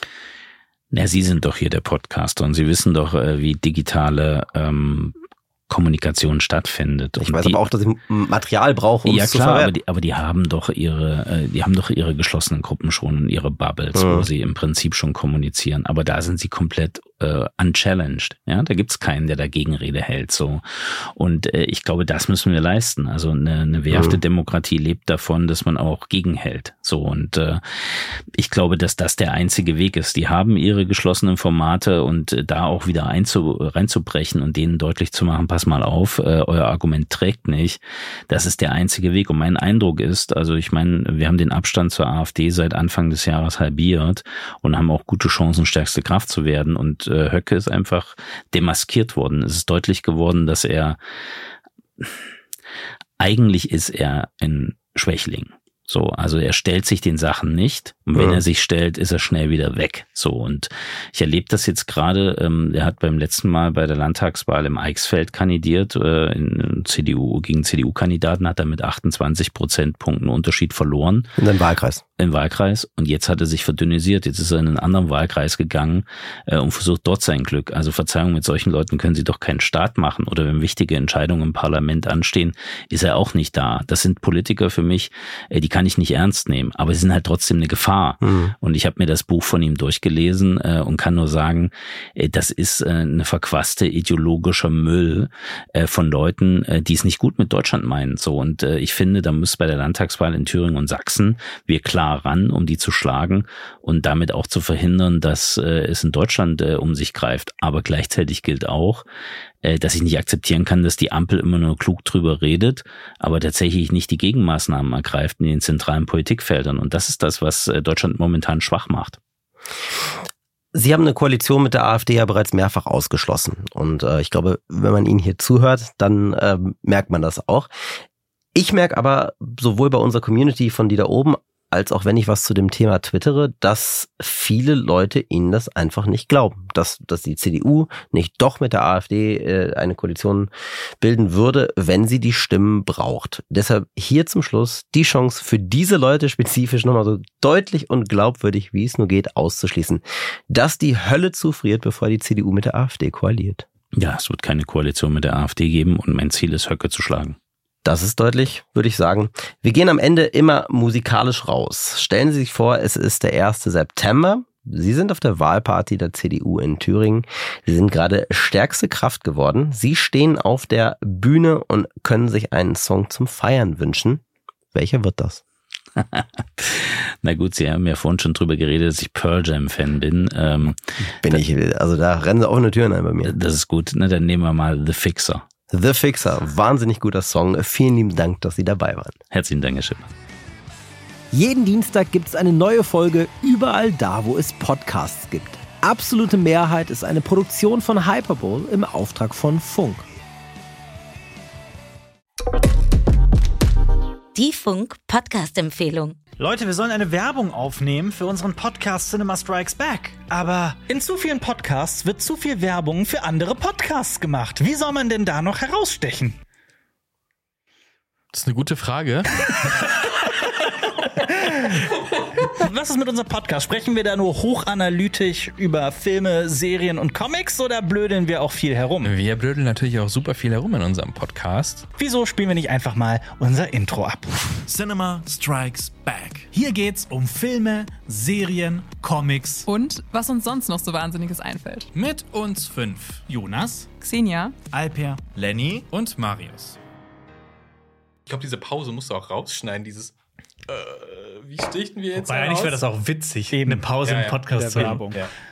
A: Na, Sie sind doch hier der Podcaster und Sie wissen doch, wie digitale Kommunikation stattfindet.
G: Ich weiß aber auch, dass ich Material brauche, um es zu verwerten.
A: Aber die haben doch ihre geschlossenen Gruppen schon, ihre Bubbles, wo sie im Prinzip schon kommunizieren. Aber da sind sie komplett unchallenged. Ja, da gibt's keinen, der dagegen Rede hält. So. Und ich glaube, das müssen wir leisten. Also eine wehrhafte Demokratie lebt davon, dass man auch gegenhält. So, und ich glaube, dass das der einzige Weg ist. Die haben ihre geschlossenen Formate, und da auch wieder reinzubrechen und denen deutlich zu machen, pass mal auf, euer Argument trägt nicht. Das ist der einzige Weg. Und mein Eindruck ist, also ich meine, wir haben den Abstand zur AfD seit Anfang des Jahres halbiert und haben auch gute Chancen, stärkste Kraft zu werden. Und Höcke ist einfach demaskiert worden. Es ist deutlich geworden, dass eigentlich ist er ein Schwächling. So, also er stellt sich den Sachen nicht, und wenn er sich stellt, ist er schnell wieder weg. So, und ich erlebe das jetzt gerade, er hat beim letzten Mal bei der Landtagswahl im Eichsfeld kandidiert, gegen CDU-Kandidaten, hat er mit 28 Prozentpunkten Unterschied verloren.
G: In den Wahlkreis.
A: Im Wahlkreis, und jetzt hat er sich verdünnisiert, jetzt ist er in einen anderen Wahlkreis gegangen und versucht dort sein Glück. Also Verzeihung, mit solchen Leuten können Sie doch keinen Staat machen, oder wenn wichtige Entscheidungen im Parlament anstehen, ist er auch nicht da. Das sind Politiker für mich, die kann ich nicht ernst nehmen, aber sie sind halt trotzdem eine Gefahr. Und ich habe mir das Buch von ihm durchgelesen und kann nur sagen, das ist eine verquaste ideologischer Müll von Leuten, die es nicht gut mit Deutschland meinen. So, und ich finde, da muss bei der Landtagswahl in Thüringen und Sachsen wir klar ran, um die zu schlagen und damit auch zu verhindern, dass es in Deutschland um sich greift. Aber gleichzeitig gilt auch, dass ich nicht akzeptieren kann, dass die Ampel immer nur klug drüber redet, aber tatsächlich nicht die Gegenmaßnahmen ergreift in den zentralen Politikfeldern. Und das ist das, was Deutschland momentan schwach macht.
G: Sie haben eine Koalition mit der AfD ja bereits mehrfach ausgeschlossen. Und ich glaube, wenn man Ihnen hier zuhört, dann merkt man das auch. Ich merke aber sowohl bei unserer Community von die da oben, als auch wenn ich was zu dem Thema twittere, dass viele Leute ihnen das einfach nicht glauben, dass die CDU nicht doch mit der AfD eine Koalition bilden würde, wenn sie die Stimmen braucht. Deshalb hier zum Schluss die Chance für diese Leute spezifisch nochmal so deutlich und glaubwürdig, wie es nur geht, auszuschließen, dass die Hölle zufriert, bevor die CDU mit der AfD koaliert.
A: Ja, es wird keine Koalition mit der AfD geben, und mein Ziel ist, Höcke zu schlagen.
G: Das ist deutlich, würde ich sagen. Wir gehen am Ende immer musikalisch raus. Stellen Sie sich vor, es ist der 1. September. Sie sind auf der Wahlparty der CDU in Thüringen. Sie sind gerade stärkste Kraft geworden. Sie stehen auf der Bühne und können sich einen Song zum Feiern wünschen. Welcher wird das?
A: Na gut, Sie haben ja vorhin schon drüber geredet, dass ich Pearl Jam-Fan bin.
G: Also da rennen Sie offene Türen ein bei mir.
A: Das ist gut. Na, dann nehmen wir mal The Fixer.
G: The Fixer, wahnsinnig guter Song. Vielen lieben Dank, dass Sie dabei waren.
A: Herzlichen Dank, Herr Schipper.
F: Jeden Dienstag gibt es eine neue Folge überall da, wo es Podcasts gibt. Absolute Mehrheit ist eine Produktion von Hyperbowl im Auftrag von Funk.
I: Die Funk-Podcast-Empfehlung.
J: Leute, wir sollen eine Werbung aufnehmen für unseren Podcast Cinema Strikes Back. Aber in zu vielen Podcasts wird zu viel Werbung für andere Podcasts gemacht. Wie soll man denn da noch herausstechen?
K: Das ist eine gute Frage.
J: Was ist mit unserem Podcast? Sprechen wir da nur hochanalytisch über Filme, Serien und Comics oder blödeln wir auch viel herum?
K: Wir blödeln natürlich auch super viel herum in unserem Podcast.
J: Wieso spielen wir nicht einfach mal unser Intro ab?
L: Cinema Strikes Back. Hier geht's um Filme, Serien, Comics
M: und was uns sonst noch so Wahnsinniges einfällt.
L: Mit uns 5. Jonas,
M: Xenia,
L: Alper,
K: Lenny und Marius. Ich glaube, diese Pause musst du auch rausschneiden, dieses wie stichten wir jetzt?
L: Eigentlich wäre das auch witzig, eine Pause im Podcast zu haben.
K: Ja.